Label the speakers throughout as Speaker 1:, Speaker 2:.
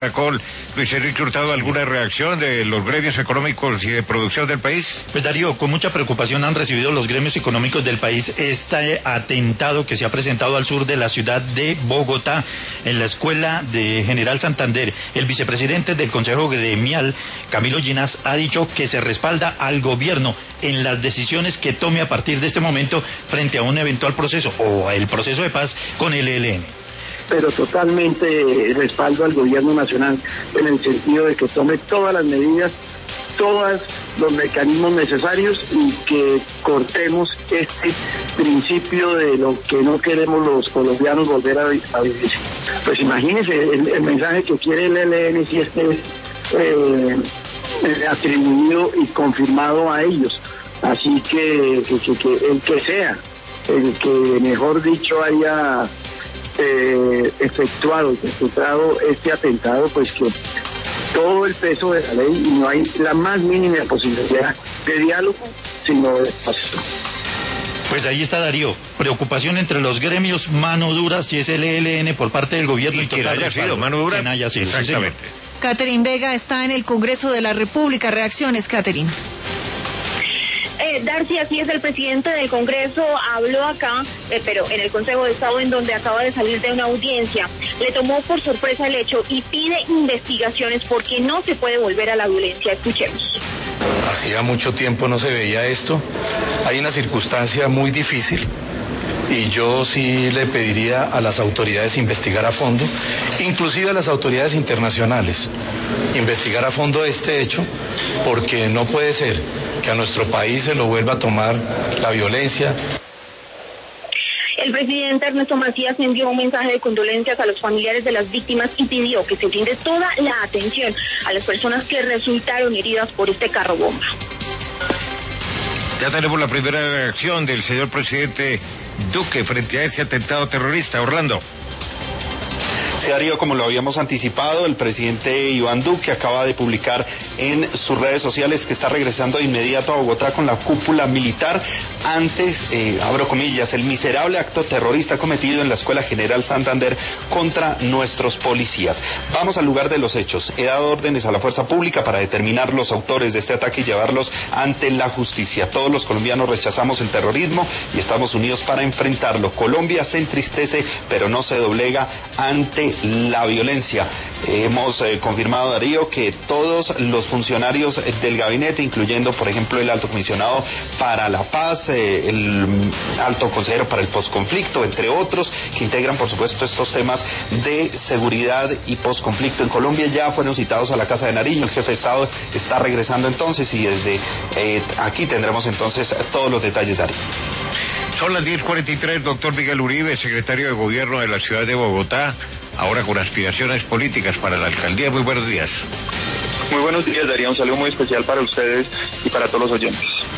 Speaker 1: Caracol, Luis Enrique Hurtado, ¿alguna reacción de los gremios económicos y de producción del país?
Speaker 2: Pues Darío, con mucha preocupación han recibido los gremios económicos del país este atentado que se ha presentado al sur de la ciudad de Bogotá, en la escuela de General Santander. El vicepresidente del Consejo Gremial, Camilo Ginás, ha dicho que se respalda al gobierno en las decisiones que tome a partir de este momento frente a un eventual proceso o el proceso de paz con el ELN.
Speaker 3: Pero totalmente respaldo al gobierno nacional en el sentido de que tome todas las medidas, todos los mecanismos necesarios y que cortemos este principio de lo que no queremos los colombianos volver a vivir. Pues imagínense el mensaje que quiere el ELN si esté atribuido y confirmado a ellos. Así que el que sea, el que mejor dicho haya efectuado este atentado, pues que todo el peso de la ley y no hay la más mínima posibilidad de diálogo, sino de paz.
Speaker 2: Pues ahí está, Darío. Preocupación entre los gremios, mano dura si es el ELN por parte del gobierno.
Speaker 1: Y quien haya sido mano dura.
Speaker 2: Quien haya sido,
Speaker 1: exactamente.
Speaker 4: Catherine Vega está en el Congreso de la República. Reacciones, Catherine.
Speaker 5: Darcy, así es, el presidente del Congreso habló acá, pero en el Consejo de Estado, en donde acaba de salir de una audiencia. Le tomó por sorpresa el hecho y pide investigaciones porque no se puede volver a la violencia. Escuchemos.
Speaker 6: Hacía mucho tiempo no se veía esto. Hay una circunstancia muy difícil y yo sí le pediría a las autoridades investigar a fondo, inclusive a las autoridades internacionales, investigar a fondo este hecho, porque no puede ser que a nuestro país se lo vuelva a tomar la violencia.
Speaker 5: El presidente Ernesto Macías envió un mensaje de condolencias a los familiares de las víctimas y pidió que se brinde toda la atención a las personas que resultaron heridas por este carro bomba.
Speaker 1: Ya tenemos la primera reacción del señor presidente Duque frente a ese atentado terrorista. Orlando.
Speaker 7: Sí, Darío, como lo habíamos anticipado, el presidente Iván Duque acaba de publicar en sus redes sociales que está regresando de inmediato a Bogotá con la cúpula militar antes, abro comillas, el miserable acto terrorista cometido en la Escuela General Santander contra nuestros policías. Vamos al lugar de los hechos. He dado órdenes a la fuerza pública para determinar los autores de este ataque y llevarlos ante la justicia. Todos los colombianos rechazamos el terrorismo y estamos unidos para enfrentarlo. Colombia se entristece, pero no se doblega ante la violencia. Hemos confirmado, Darío, que todos los funcionarios del gabinete, incluyendo, por ejemplo, el alto comisionado para la paz, el alto consejero para el posconflicto, entre otros, que integran, por supuesto, estos temas de seguridad y posconflicto en Colombia, ya fueron citados a la Casa de Nariño. El jefe de Estado está regresando entonces y desde aquí tendremos entonces todos los detalles, Darío.
Speaker 1: Son las 10:43, doctor Miguel Uribe, secretario de Gobierno de la ciudad de Bogotá, ahora con aspiraciones políticas para la alcaldía. Muy buenos días.
Speaker 8: Muy buenos días, Darío. Un saludo muy especial para ustedes y para todos los oyentes.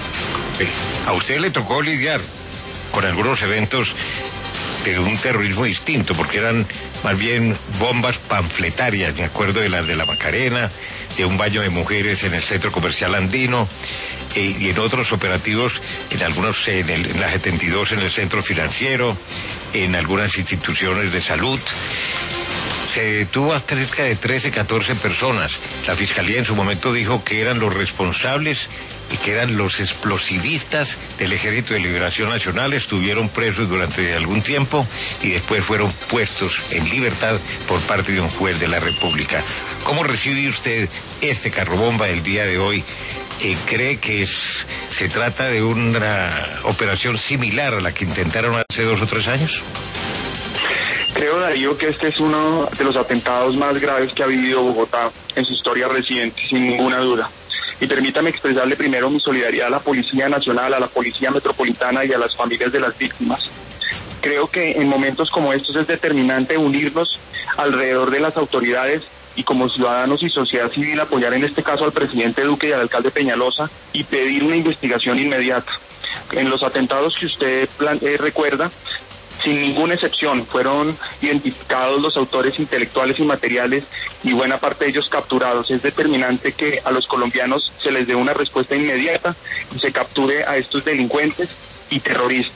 Speaker 1: A usted le tocó lidiar con algunos eventos de un terrorismo distinto, porque eran más bien bombas panfletarias. Me acuerdo de las de la Macarena, de un baño de mujeres en el Centro Comercial Andino, y en otros operativos, en algunos, en la 72 en el Centro Financiero, en algunas instituciones de salud. Se detuvo a cerca de 13, 14 personas. La Fiscalía en su momento dijo que eran los responsables y que eran los explosivistas del Ejército de Liberación Nacional. Estuvieron presos durante algún tiempo y después fueron puestos en libertad por parte de un juez de la República. ¿Cómo recibe usted este carrobomba del día de hoy? ¿Cree que se trata de una operación similar a la que intentaron hace 2 o 3 años?
Speaker 8: Creo, Darío, que este es uno de los atentados más graves que ha vivido Bogotá en su historia reciente, sin ninguna duda. Y permítame expresarle primero mi solidaridad a la Policía Nacional, a la Policía Metropolitana y a las familias de las víctimas. Creo que en momentos como estos es determinante unirnos alrededor de las autoridades y como ciudadanos y sociedad civil apoyar en este caso al presidente Duque y al alcalde Peñalosa y pedir una investigación inmediata. En los atentados que usted recuerda, sin ninguna excepción, fueron identificados los autores intelectuales y materiales y buena parte de ellos capturados. Es determinante que a los colombianos se les dé una respuesta inmediata y se capture a estos delincuentes y terroristas.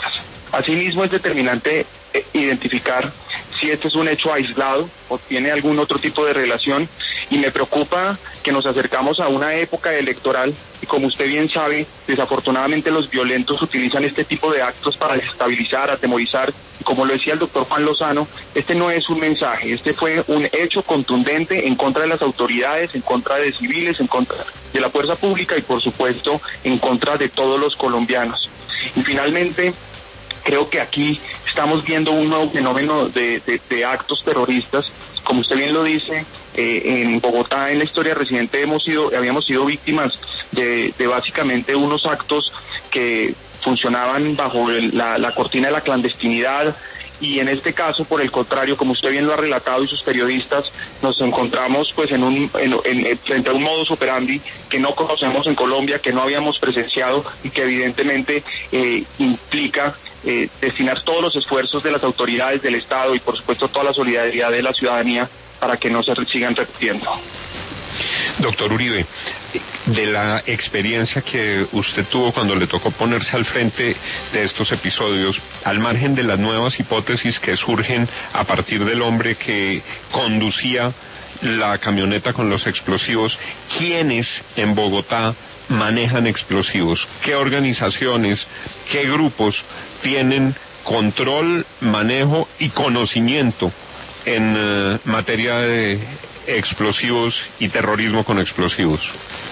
Speaker 8: Asimismo, es determinante identificar si este es un hecho aislado o tiene algún otro tipo de relación, y me preocupa que nos acercamos a una época electoral y, como usted bien sabe, desafortunadamente los violentos utilizan este tipo de actos para desestabilizar, atemorizar, y como lo decía el doctor Juan Lozano, este no es un mensaje, este fue un hecho contundente en contra de las autoridades, en contra de civiles, en contra de la fuerza pública y, por supuesto, en contra de todos los colombianos. Y finalmente, creo que aquí estamos viendo un nuevo fenómeno de actos terroristas. Como usted bien lo dice, en Bogotá, en la historia reciente, habíamos sido víctimas de básicamente unos actos que funcionaban bajo la cortina de la clandestinidad, y en este caso, por el contrario, como usted bien lo ha relatado y sus periodistas, nos encontramos pues frente a un modus operandi que no conocemos en Colombia, que no habíamos presenciado y que evidentemente implica destinar todos los esfuerzos de las autoridades del Estado y por supuesto toda la solidaridad de la ciudadanía para que no se sigan repitiendo.
Speaker 9: Doctor Uribe, de la experiencia que usted tuvo cuando le tocó ponerse al frente de estos episodios, al margen de las nuevas hipótesis que surgen a partir del hombre que conducía la camioneta con los explosivos, ¿quiénes en Bogotá manejan explosivos? ¿Qué organizaciones, qué grupos tienen control, manejo y conocimiento en materia de explosivos y terrorismo con explosivos?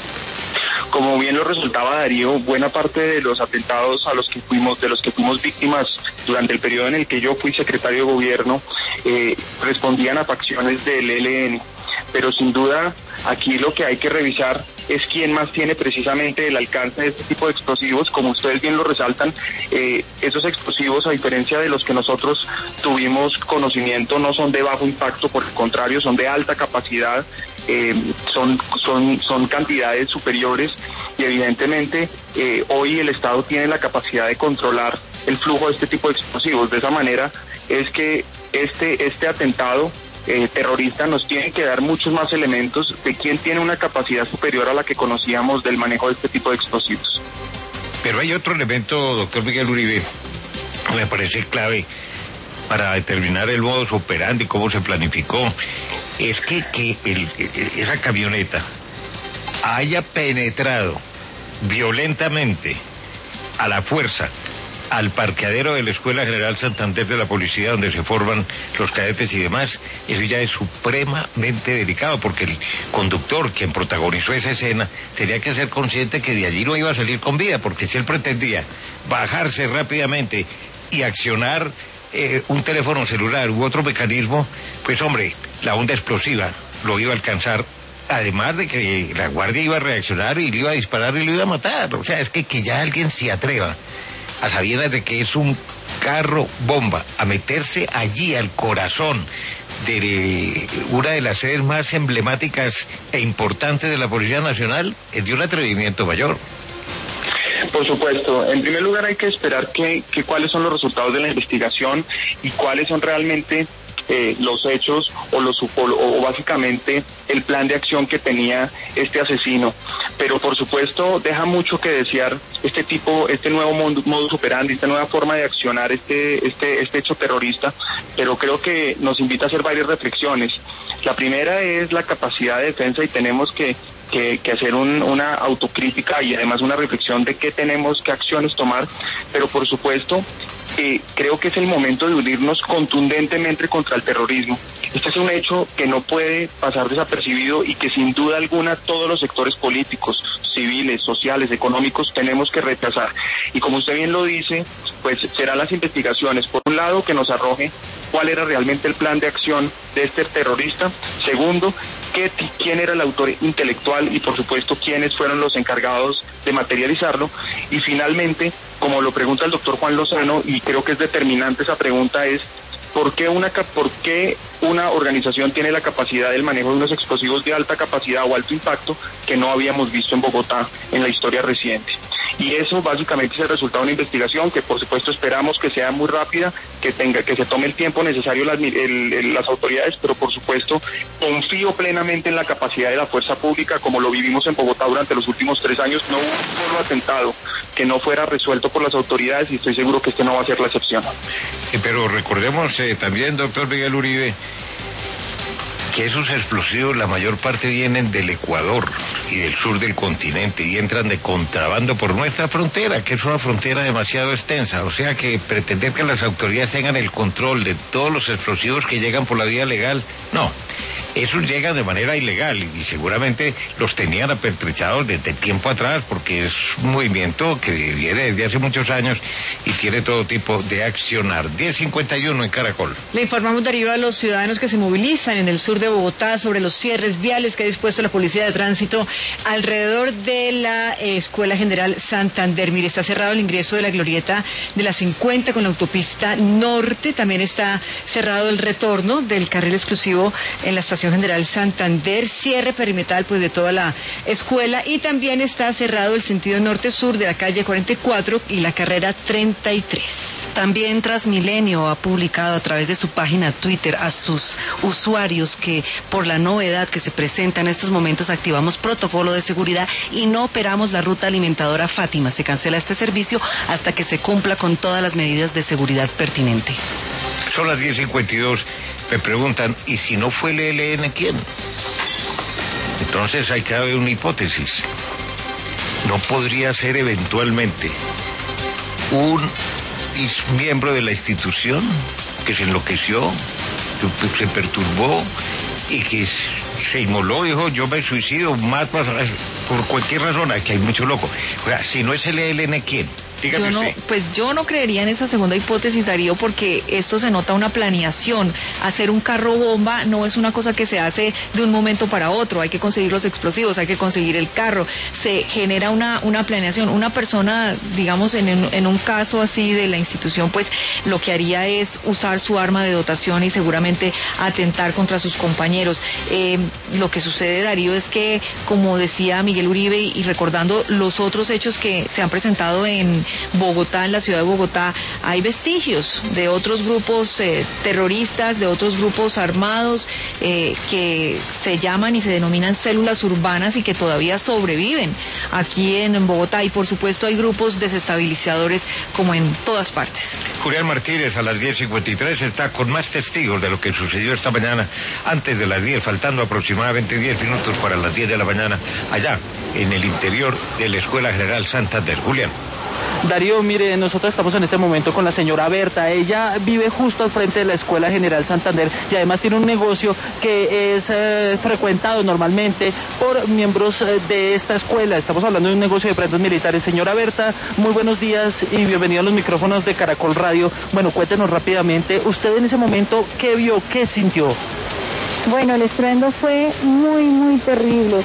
Speaker 8: Como bien lo resultaba Darío, buena parte de los atentados de los que fuimos víctimas durante el periodo en el que yo fui secretario de gobierno respondían a facciones del ELN. Pero sin duda aquí lo que hay que revisar es quién más tiene precisamente el alcance de este tipo de explosivos. Como ustedes bien lo resaltan, esos explosivos, a diferencia de los que nosotros tuvimos conocimiento, no son de bajo impacto, por el contrario, son de alta capacidad, son cantidades superiores, y evidentemente hoy el Estado tiene la capacidad de controlar el flujo de este tipo de explosivos. De esa manera es que este atentado terrorista nos tiene que dar muchos más elementos de quién tiene una capacidad superior a la que conocíamos del manejo de este tipo de explosivos.
Speaker 1: Pero hay otro elemento, doctor Miguel Uribe, que me parece clave para determinar el modus operandi, cómo se planificó. Es que esa camioneta haya penetrado violentamente a la fuerza al parqueadero de la Escuela General Santander de la Policía, donde se forman los cadetes y demás. Eso ya es supremamente delicado, porque el conductor, quien protagonizó esa escena, tenía que ser consciente que de allí no iba a salir con vida, porque si él pretendía bajarse rápidamente y accionar un teléfono celular u otro mecanismo, pues hombre, la onda explosiva lo iba a alcanzar, además de que la guardia iba a reaccionar y le iba a disparar y lo iba a matar. O sea, es que ya alguien se atreva, a sabiendas de que es un carro bomba, a meterse allí al corazón de una de las sedes más emblemáticas e importantes de la Policía Nacional, es de un atrevimiento mayor.
Speaker 8: Por supuesto. En primer lugar hay que esperar cuáles son los resultados de la investigación y cuáles son realmente los hechos o básicamente el plan de acción que tenía este asesino. Pero por supuesto deja mucho que desear este nuevo modus operandi, esta nueva forma de accionar este hecho terrorista, pero creo que nos invita a hacer varias reflexiones. La primera es la capacidad de defensa, y tenemos que hacer una autocrítica y además una reflexión de qué acciones tomar, pero por supuesto creo que es el momento de unirnos contundentemente contra el terrorismo. Este es un hecho que no puede pasar desapercibido y que sin duda alguna todos los sectores políticos, civiles, sociales, económicos tenemos que rechazar. Y como usted bien lo dice, pues serán las investigaciones, por un lado, que nos arroje cuál era realmente el plan de acción de este terrorista. Segundo, quién era el autor intelectual y por supuesto quiénes fueron los encargados de materializarlo. Y finalmente, como lo pregunta el doctor Juan Lozano, y creo que es determinante esa pregunta, es ¿Por qué una organización tiene la capacidad del manejo de unos explosivos de alta capacidad o alto impacto que no habíamos visto en Bogotá en la historia reciente? Y eso básicamente es el resultado de una investigación que por supuesto esperamos que sea muy rápida, que se tome el tiempo necesario las autoridades, pero por supuesto confío plenamente en la capacidad de la fuerza pública, como lo vivimos en Bogotá durante los últimos 3 años. No hubo un solo atentado que no fuera resuelto por las autoridades y estoy seguro que este no va a ser la excepción.
Speaker 1: Pero recordemos también, doctor Miguel Uribe, que esos explosivos la mayor parte vienen del Ecuador y del sur del continente y entran de contrabando por nuestra frontera, que es una frontera demasiado extensa. O sea que pretender que las autoridades tengan el control de todos los explosivos que llegan por la vía legal, no. Esos llegan de manera ilegal y seguramente los tenían apertrechados desde tiempo atrás, porque es un movimiento que viene desde hace muchos años y tiene todo tipo de accionar. 10:51 en Caracol.
Speaker 4: Le informamos, Darío, a los ciudadanos que se movilizan en el sur de Bogotá sobre los cierres viales que ha dispuesto la Policía de Tránsito alrededor de la Escuela General Santander. Mire, está cerrado el ingreso de la glorieta de la 50 con la autopista norte. También está cerrado el retorno del carril exclusivo en la estación General Santander, cierre perimetral pues de toda la escuela, y también está cerrado el sentido norte-sur de la calle 44 y la carrera 33.
Speaker 10: También Transmilenio ha publicado a través de su página Twitter a sus usuarios que por la novedad que se presenta en estos momentos activamos protocolo de seguridad y no operamos la ruta alimentadora Fátima. Se cancela este servicio hasta que se cumpla con todas las medidas de seguridad pertinente.
Speaker 1: Son las 10:52. Me preguntan, ¿y si no fue el ELN quién? Entonces hay que haber una hipótesis. ¿No podría ser eventualmente un miembro de la institución que se enloqueció, que se perturbó y que se inmoló, dijo, yo me suicido, más por cualquier razón? Aquí hay mucho loco. O sea, si no es el ELN, ¿quién? Dígame usted.
Speaker 4: Yo no creería en esa segunda hipótesis, Darío, porque esto se nota una planeación. Hacer un carro bomba no es una cosa que se hace de un momento para otro. Hay que conseguir los explosivos, hay que conseguir el carro. Se genera una planeación. Una persona, digamos, en un caso así de la institución, pues lo que haría es usar su arma de dotación y seguramente atentar contra sus compañeros. Lo que sucede, Darío, es que, como decía Miguel Uribe, y recordando los otros hechos que se han presentado en Bogotá, en la ciudad de Bogotá, hay vestigios de otros grupos terroristas, de otros grupos armados que se llaman y se denominan células urbanas y que todavía sobreviven aquí en Bogotá, y por supuesto hay grupos desestabilizadores como en todas partes.
Speaker 1: Julián Martínez a las 10:53 está con más testigos de lo que sucedió esta mañana antes de las 10, faltando aproximadamente 10 minutos para las 10 de la mañana, allá en el interior de la Escuela General Santander. Julián.
Speaker 11: Darío, mire, nosotros estamos en este momento con la señora Berta. Ella vive justo al frente de la Escuela General Santander y además tiene un negocio que es frecuentado normalmente por miembros de esta escuela. Estamos hablando de un negocio de prendas militares. Señora Berta, muy buenos días y bienvenida a los micrófonos de Caracol Radio. Bueno, cuéntenos rápidamente, usted en ese momento, ¿qué vio, qué sintió?
Speaker 12: Bueno, el estruendo fue muy terrible.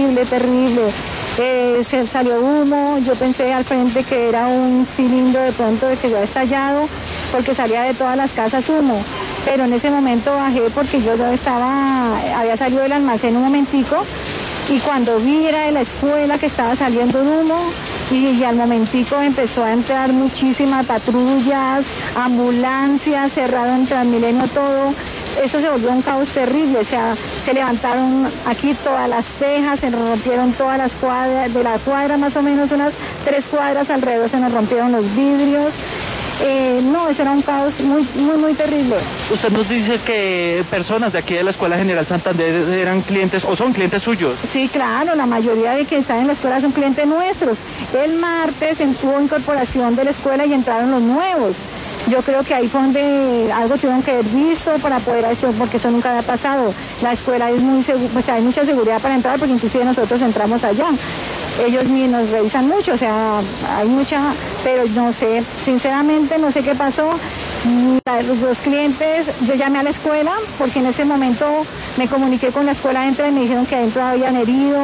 Speaker 12: Se salió humo, yo pensé al frente que era un cilindro de pronto de que ya había estallado, porque salía de todas las casas humo, pero en ese momento bajé porque yo había salido del almacén un momentico, y cuando vi era de la escuela que estaba saliendo el humo, y al momentico empezó a entrar muchísimas patrullas, ambulancias, cerrado en Transmilenio todo. Esto se volvió un caos terrible, o sea, se levantaron aquí todas las tejas, se nos rompieron todas las cuadras, de la cuadra más o menos unas 3 cuadras alrededor se nos rompieron los vidrios. No, eso era un caos muy terrible.
Speaker 11: Usted nos dice que personas de aquí de la Escuela General Santander eran clientes o son clientes suyos.
Speaker 12: Sí, claro, la mayoría de que están en la escuela son clientes nuestros. El martes hubo incorporación de la escuela y entraron los nuevos. Yo creo que ahí fue donde algo tuvieron que haber visto para poder hacer, porque eso nunca había pasado. La escuela es muy segura, pues hay mucha seguridad para entrar, porque inclusive nosotros entramos allá. Ellos ni nos revisan mucho, o sea, hay mucha, pero no sé, sinceramente no sé qué pasó. Los clientes, yo llamé a la escuela, porque en ese momento me comuniqué con la escuela adentro y me dijeron que adentro habían heridos,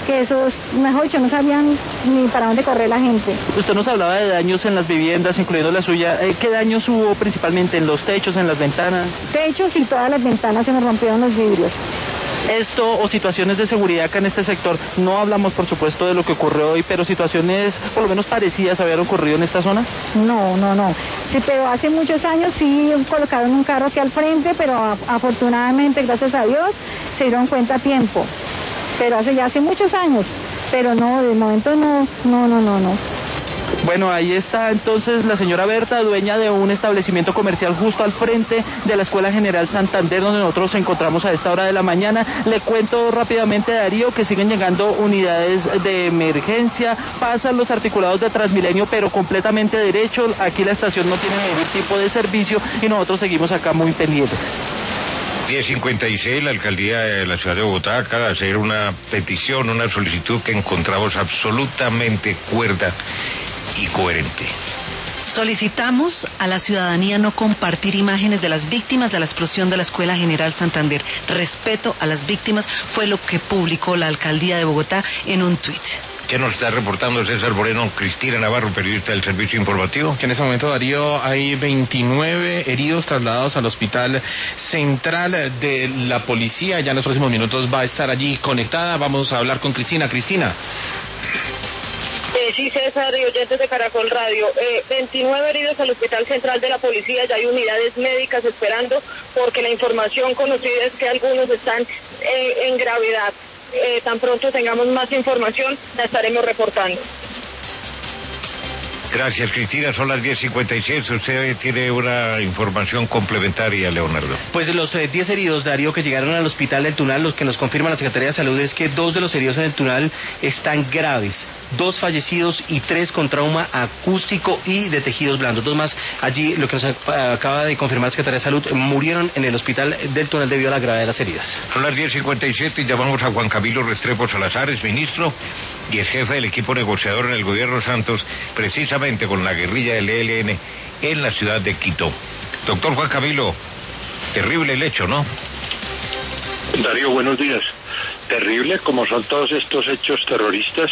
Speaker 12: que esos, mejor dicho, no sabían ni para dónde correr la gente.
Speaker 11: Usted nos hablaba de daños en las viviendas, incluyendo la suya. ¿Qué daños hubo principalmente en los techos, en las ventanas?
Speaker 12: Techos y todas las ventanas se me rompieron los vidrios.
Speaker 11: Esto o situaciones de seguridad acá en este sector, no hablamos por supuesto de lo que ocurrió hoy, pero situaciones por lo menos parecidas habían ocurrido en esta zona.
Speaker 12: No. Sí, pero hace muchos años sí colocaron un carro aquí al frente, pero afortunadamente, gracias a Dios, se dieron cuenta a tiempo. Pero hace muchos años, pero no, de momento no.
Speaker 11: Bueno, ahí está entonces la señora Berta, dueña de un establecimiento comercial justo al frente de la Escuela General Santander, donde nosotros nos encontramos a esta hora de la mañana. Le cuento rápidamente, Darío, que siguen llegando unidades de emergencia, pasan los articulados de Transmilenio, pero completamente derecho. Aquí la estación no tiene ningún tipo de servicio y nosotros seguimos acá muy pendientes.
Speaker 1: 10:56, la alcaldía de la ciudad de Bogotá acaba de hacer una petición, una solicitud que encontramos absolutamente cuerda y coherente.
Speaker 10: Solicitamos a la ciudadanía no compartir imágenes de las víctimas de la explosión de la Escuela General Santander. Respeto a las víctimas fue lo que publicó la alcaldía de Bogotá en un tuit.
Speaker 1: ¿Qué nos está reportando César Moreno? Cristina Navarro, periodista del Servicio Informativo.
Speaker 13: Que en este momento, Darío, hay 29 heridos trasladados al Hospital Central de la Policía. Ya en los próximos minutos va a estar allí conectada. Vamos a hablar con Cristina. Cristina.
Speaker 14: Sí, César y oyentes de Caracol Radio. 29 heridos al Hospital Central de la Policía. Ya hay unidades médicas esperando porque la información conocida es que algunos están en gravedad. Tan pronto tengamos más información, la estaremos reportando.
Speaker 1: Gracias, Cristina. Son las 10:56. Usted tiene una información complementaria, Leonardo.
Speaker 13: Pues los 10 heridos, Darío, que llegaron al hospital del Tunal, los que nos confirma la Secretaría de Salud es que 2 de los heridos en el Tunal están graves. 2 fallecidos y 3 con trauma acústico y de tejidos blandos. 2 más allí, lo que nos acaba de confirmar la Secretaría de Salud, murieron en el hospital del Tunal debido a la gravedad de las heridas.
Speaker 1: Son las 10:57 y llamamos a Juan Camilo Restrepo Salazar, es ministro y es jefe del equipo negociador en el gobierno Santos, precisamente con la guerrilla del ELN en la ciudad de Quito. Doctor Juan Camilo, terrible el hecho, ¿no?
Speaker 15: Darío, buenos días. Terrible como son todos estos hechos terroristas.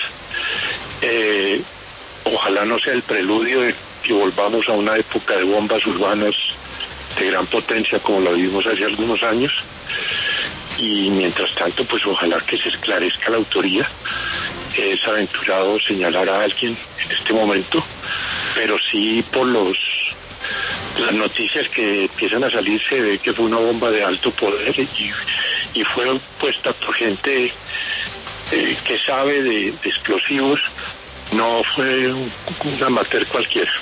Speaker 15: Ojalá no sea el preludio de que volvamos a una época de bombas urbanas de gran potencia como la vivimos hace algunos años. Y mientras tanto, pues ojalá que se esclarezca la autoría. Es aventurado señalar a alguien en este momento, pero sí por las noticias que empiezan a salir se ve que fue una bomba de alto poder y fue puesta por gente que sabe de explosivos, no fue un amateur cualquiera.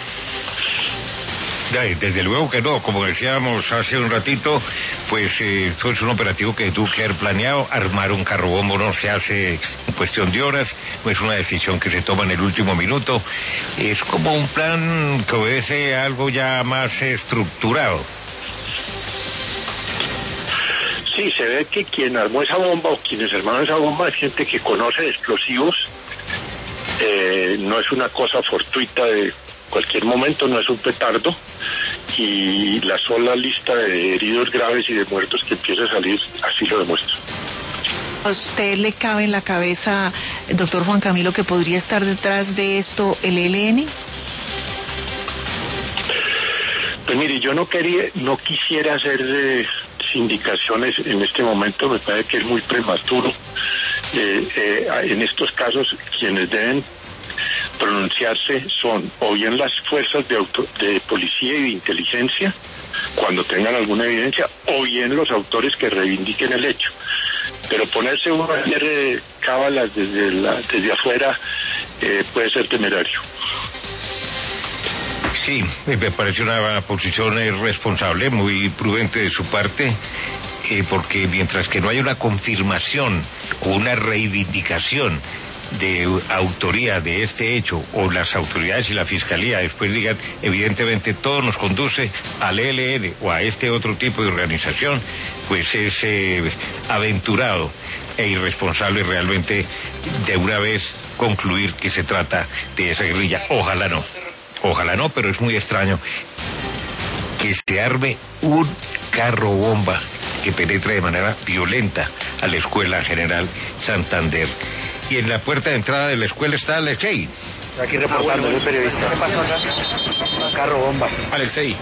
Speaker 1: Desde luego que no, como decíamos hace un ratito, pues esto es un operativo que tuvo que haber planeado. Armar un carro bombo no se hace en cuestión de horas, no es una decisión que se toma en el último minuto, es como un plan que obedece a algo ya más estructurado.
Speaker 15: Sí, se ve que quien armó esa bomba o quienes armaron esa bomba es gente que conoce de explosivos, no es una cosa fortuita de cualquier momento, no es un petardo, y la sola lista de heridos graves y de muertos que empieza a salir así lo demuestra.
Speaker 4: ¿A usted le cabe en la cabeza, doctor Juan Camilo, que podría estar detrás de esto el ELN?
Speaker 15: Pues mire, yo no quisiera hacer indicaciones en este momento, me parece que es muy prematuro. En estos casos, quienes deben pronunciarse son o bien las fuerzas de policía y de inteligencia, cuando tengan alguna evidencia, o bien los autores que reivindiquen el hecho. Pero ponerse uno a hacer cábalas desde afuera puede ser temerario.
Speaker 1: Sí, me parece una posición responsable, muy prudente de su parte, porque mientras que no hay una confirmación o una reivindicación de autoría de este hecho, o las autoridades y la fiscalía después digan, evidentemente todo nos conduce al ELN o a este otro tipo de organización, pues es aventurado e irresponsable realmente de una vez concluir que se trata de esa guerrilla. Ojalá no, pero es muy extraño que se arme un carro bomba que penetre de manera violenta a la Escuela General Santander. Y en la puerta de entrada de la escuela está Alexei.
Speaker 16: Aquí reportando, soy periodista. ¿Qué pasó acá? Carro bomba.
Speaker 1: Alexei.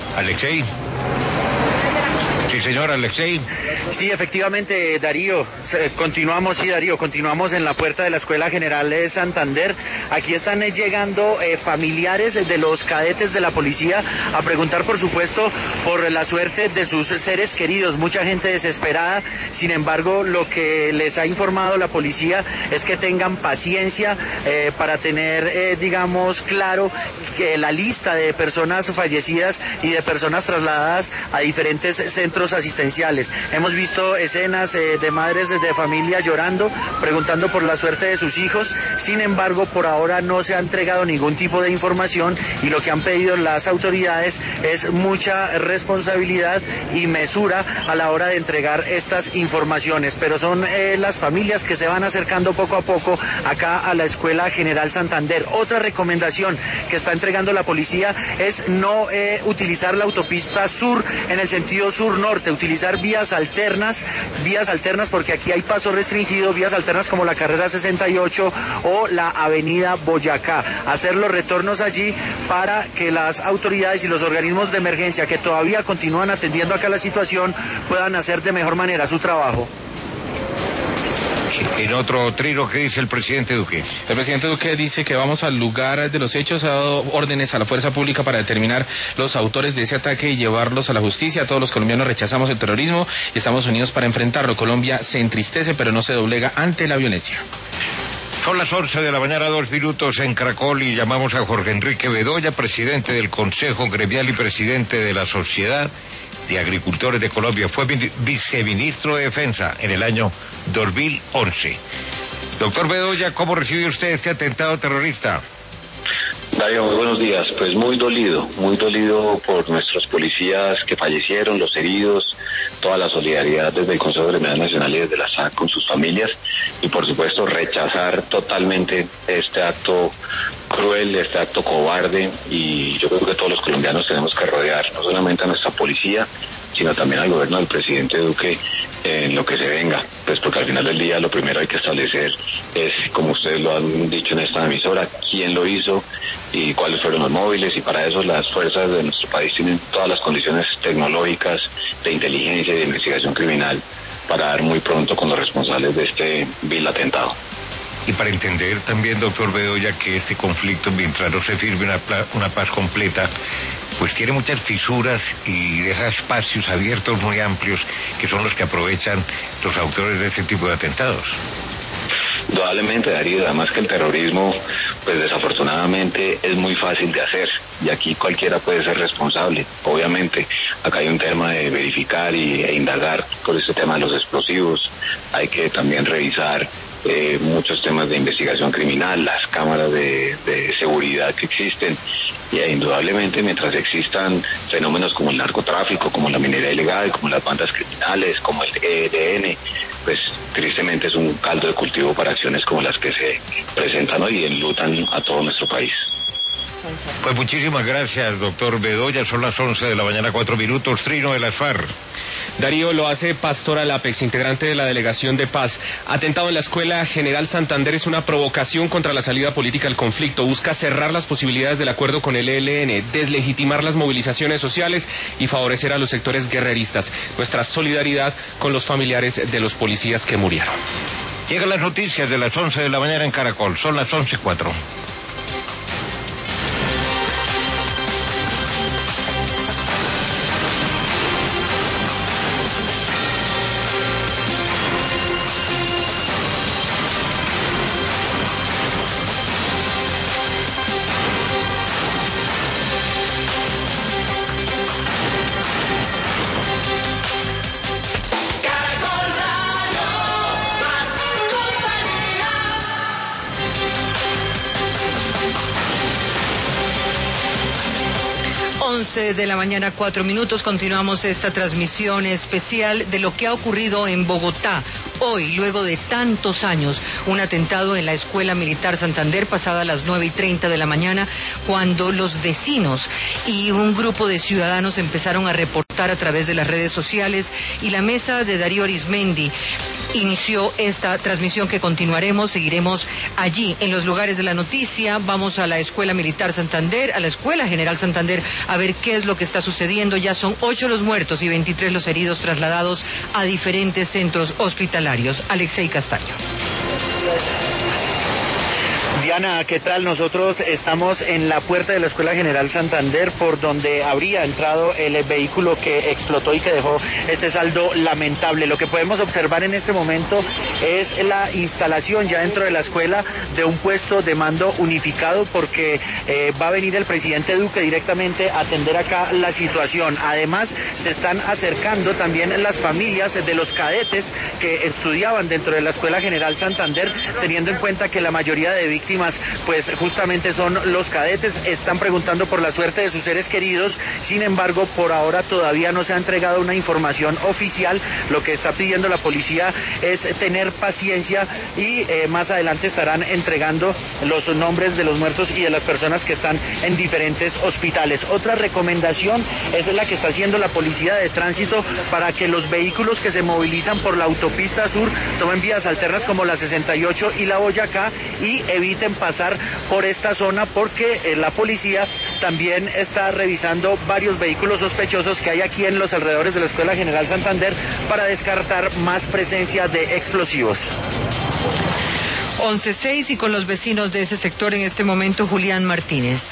Speaker 1: Sí, señor Alexei.
Speaker 16: Sí, efectivamente, Darío. Continuamos en la puerta de la Escuela General de Santander. Aquí están llegando familiares de los cadetes de la policía a preguntar, por supuesto, por la suerte de sus seres queridos. Mucha gente desesperada. Sin embargo, lo que les ha informado la policía es que tengan paciencia para tener, digamos, claro que la lista de personas fallecidas y de personas trasladadas a diferentes centros asistenciales. Hemos visto escenas de madres de familia llorando, preguntando por la suerte de sus hijos. Sin embargo, por ahora no se ha entregado ningún tipo de información y lo que han pedido las autoridades es mucha responsabilidad y mesura a la hora de entregar estas informaciones. Pero son las familias que se van acercando poco a poco acá a la Escuela General Santander. Otra recomendación que está entregando la policía es no utilizar la autopista sur en el sentido sur-norte, utilizar vías alternas porque aquí hay paso restringido, vías alternas como la carrera 68 o la avenida Boyacá. Hacer los retornos allí para que las autoridades y los organismos de emergencia que todavía continúan atendiendo acá la situación puedan hacer de mejor manera su trabajo.
Speaker 1: En otro trino, ¿qué dice el presidente Duque?
Speaker 17: El presidente Duque dice que vamos al lugar de los hechos, ha dado órdenes a la fuerza pública para determinar los autores de ese ataque y llevarlos a la justicia. Todos los colombianos rechazamos el terrorismo y estamos unidos para enfrentarlo. Colombia se entristece, pero no se doblega ante la violencia.
Speaker 1: Son las 11 de la mañana, 2 minutos en Caracol, y llamamos a Jorge Enrique Bedoya, presidente del Consejo Gremial y presidente de la Sociedad de Agricultores de Colombia. Fue viceministro de Defensa en el año 2011. Doctor Bedoya, ¿cómo recibió usted este atentado terrorista?
Speaker 18: Darío, muy buenos días. Pues muy dolido por nuestros policías que fallecieron, los heridos, toda la solidaridad desde el Consejo Gremial Nacional y desde la SAC con sus familias, y por supuesto rechazar totalmente este acto cruel, este acto cobarde, y yo creo que todos los colombianos tenemos que rodear no solamente a nuestra policía, sino también al gobierno del presidente Duque en lo que se venga, pues porque al final del día lo primero hay que establecer es, como ustedes lo han dicho en esta emisora, quién lo hizo y cuáles fueron los móviles, y para eso las fuerzas de nuestro país tienen todas las condiciones tecnológicas de inteligencia y de investigación criminal para dar muy pronto con los responsables de este vil atentado.
Speaker 1: Y para entender también, doctor Bedoya, que este conflicto, mientras no se firme una paz completa, pues tiene muchas fisuras y deja espacios abiertos muy amplios que son los que aprovechan los autores de este tipo de atentados.
Speaker 18: Indudablemente, Darío, además que el terrorismo, pues desafortunadamente es muy fácil de hacer y aquí cualquiera puede ser responsable. Obviamente, acá hay un tema de verificar e indagar por este tema de los explosivos. Hay que también revisar muchos temas de investigación criminal, las cámaras de seguridad que existen, y indudablemente mientras existan fenómenos como el narcotráfico, como la minería ilegal, como las bandas criminales, como el ELN, pues tristemente es un caldo de cultivo para acciones como las que se presentan hoy y enlutan a todo nuestro país.
Speaker 1: Pues muchísimas gracias, doctor Bedoya. Son las 11 de la mañana, 4 minutos. Trino de las FARC.
Speaker 17: Darío, lo hace Pastora Lápex, integrante de la Delegación de Paz. Atentado en la Escuela General Santander es una provocación contra la salida política al conflicto. Busca cerrar las posibilidades del acuerdo con el ELN, deslegitimar las movilizaciones sociales y favorecer a los sectores guerreristas. Nuestra solidaridad con los familiares de los policías que murieron.
Speaker 1: Llegan las noticias de las 11 de la mañana en Caracol. Son las 11:04.
Speaker 10: De la mañana, 4 minutos. Continuamos esta transmisión especial de lo que ha ocurrido en Bogotá. Hoy, luego de tantos años, un atentado en la Escuela Militar Santander, pasada las 9:30 de la mañana, cuando los vecinos y un grupo de ciudadanos empezaron a reportar a través de las redes sociales, y la mesa de Darío Arizmendi
Speaker 19: inició esta transmisión que continuaremos, seguiremos allí en los lugares de la noticia. Vamos a la Escuela Militar Santander, a la Escuela General Santander, a ver qué es lo que está sucediendo. Ya son 8 los muertos y 23 los heridos trasladados a diferentes centros hospitalarios. Alexei Castaño.
Speaker 16: Diana, ¿qué tal? Nosotros estamos en la puerta de la Escuela General Santander, por donde habría entrado el vehículo que explotó y que dejó este saldo lamentable. Lo que podemos observar en este momento es la instalación ya dentro de la escuela de un puesto de mando unificado, porque va a venir el presidente Duque directamente a atender acá la situación. Además, se están acercando también las familias de los cadetes que estudiaban dentro de la Escuela General Santander, teniendo en cuenta que la mayoría de víctimas pues justamente son los cadetes. Están preguntando por la suerte de sus seres queridos. Sin embargo, por ahora todavía no se ha entregado una información oficial. Lo que está pidiendo la policía es tener paciencia y más adelante estarán entregando los nombres de los muertos y de las personas que están en diferentes hospitales. Otra recomendación es la que está haciendo la policía de tránsito para que los vehículos que se movilizan por la autopista sur tomen vías alternas como la 68 y la Boyacá y eviten pasar por esta zona, porque la policía también está revisando varios vehículos sospechosos que hay aquí en los alrededores de la Escuela General Santander para descartar más presencia de explosivos.
Speaker 19: 11:06 y con los vecinos de ese sector en este momento, Julián Martínez.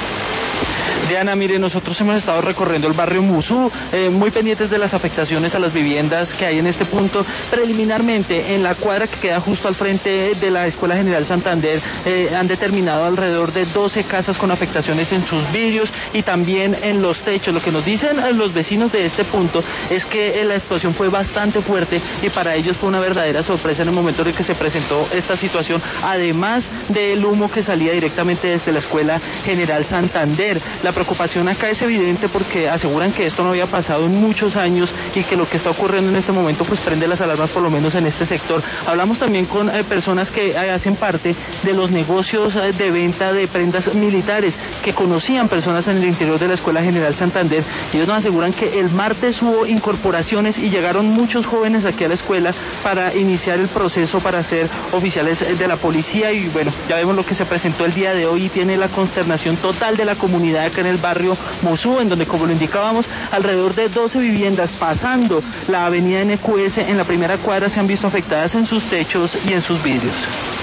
Speaker 11: Diana, mire, nosotros hemos estado recorriendo el barrio Musú, muy pendientes de las afectaciones a las viviendas que hay en este punto. Preliminarmente, en la cuadra que queda justo al frente de la Escuela General Santander, han determinado alrededor de 12 casas con afectaciones en sus vidrios y también en los techos. Lo que nos dicen los vecinos de este punto es que la explosión fue bastante fuerte y para ellos fue una verdadera sorpresa en el momento en que se presentó esta situación, además del humo que salía directamente desde la Escuela General Santander. La preocupación acá es evidente porque aseguran que esto no había pasado en muchos años y que lo que está ocurriendo en este momento pues prende las alarmas, por lo menos en este sector. Hablamos también con personas que hacen parte de los negocios de venta de prendas militares, que conocían personas en el interior de la Escuela General Santander, y ellos nos aseguran que el martes hubo incorporaciones y llegaron muchos jóvenes aquí a la escuela para iniciar el proceso para ser oficiales de la policía. Y bueno, ya vemos lo que se presentó el día de hoy y tiene la consternación total de la comunidad acá en el barrio Musú, en donde, como lo indicábamos, alrededor de 12 viviendas pasando la avenida NQS en la primera cuadra se han visto afectadas en sus techos y en sus vidrios.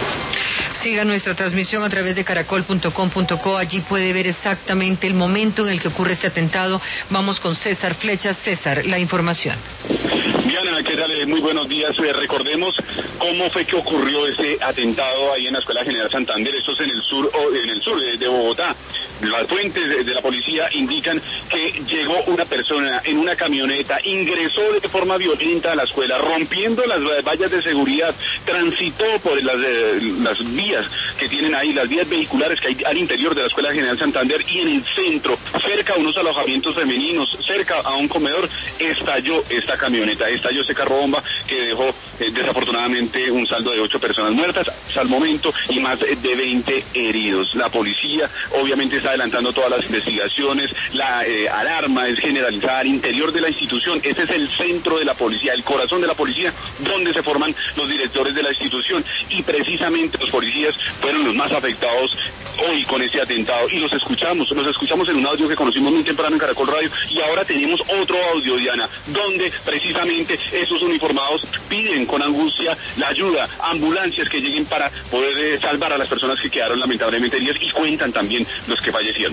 Speaker 19: Siga nuestra transmisión a través de caracol.com.co. Allí puede ver exactamente el momento en el que ocurre este atentado. Vamos con César Flechas. César, la información.
Speaker 20: Diana, ¿qué tal? Muy buenos días. Recordemos cómo fue que ocurrió ese atentado ahí en la Escuela General Santander. Esto es en el sur de Bogotá. Las fuentes de la policía indican que llegó una persona en una camioneta, ingresó de forma violenta a la escuela, rompiendo las vallas de seguridad, transitó por las vías que tienen ahí, las vías vehiculares que hay al interior de la Escuela General Santander, y en el centro, cerca a unos alojamientos femeninos, cerca a un comedor, estalló esta camioneta, estalló ese carro bomba que dejó desafortunadamente un saldo de 8 personas muertas hasta el momento y más de 20 heridos. La policía obviamente está adelantando todas las investigaciones. La alarma es generalizada al interior de la institución. Ese es el centro de la policía, el corazón de la policía, donde se forman los directores de la institución, y precisamente los policías fueron los más afectados hoy con este atentado, y los escuchamos en un audio que conocimos muy temprano en Caracol Radio, y ahora tenemos otro audio, Diana, donde precisamente estos uniformados piden con angustia la ayuda, ambulancias que lleguen para poder salvar a las personas que quedaron lamentablemente heridas, y cuentan también los que fallecieron.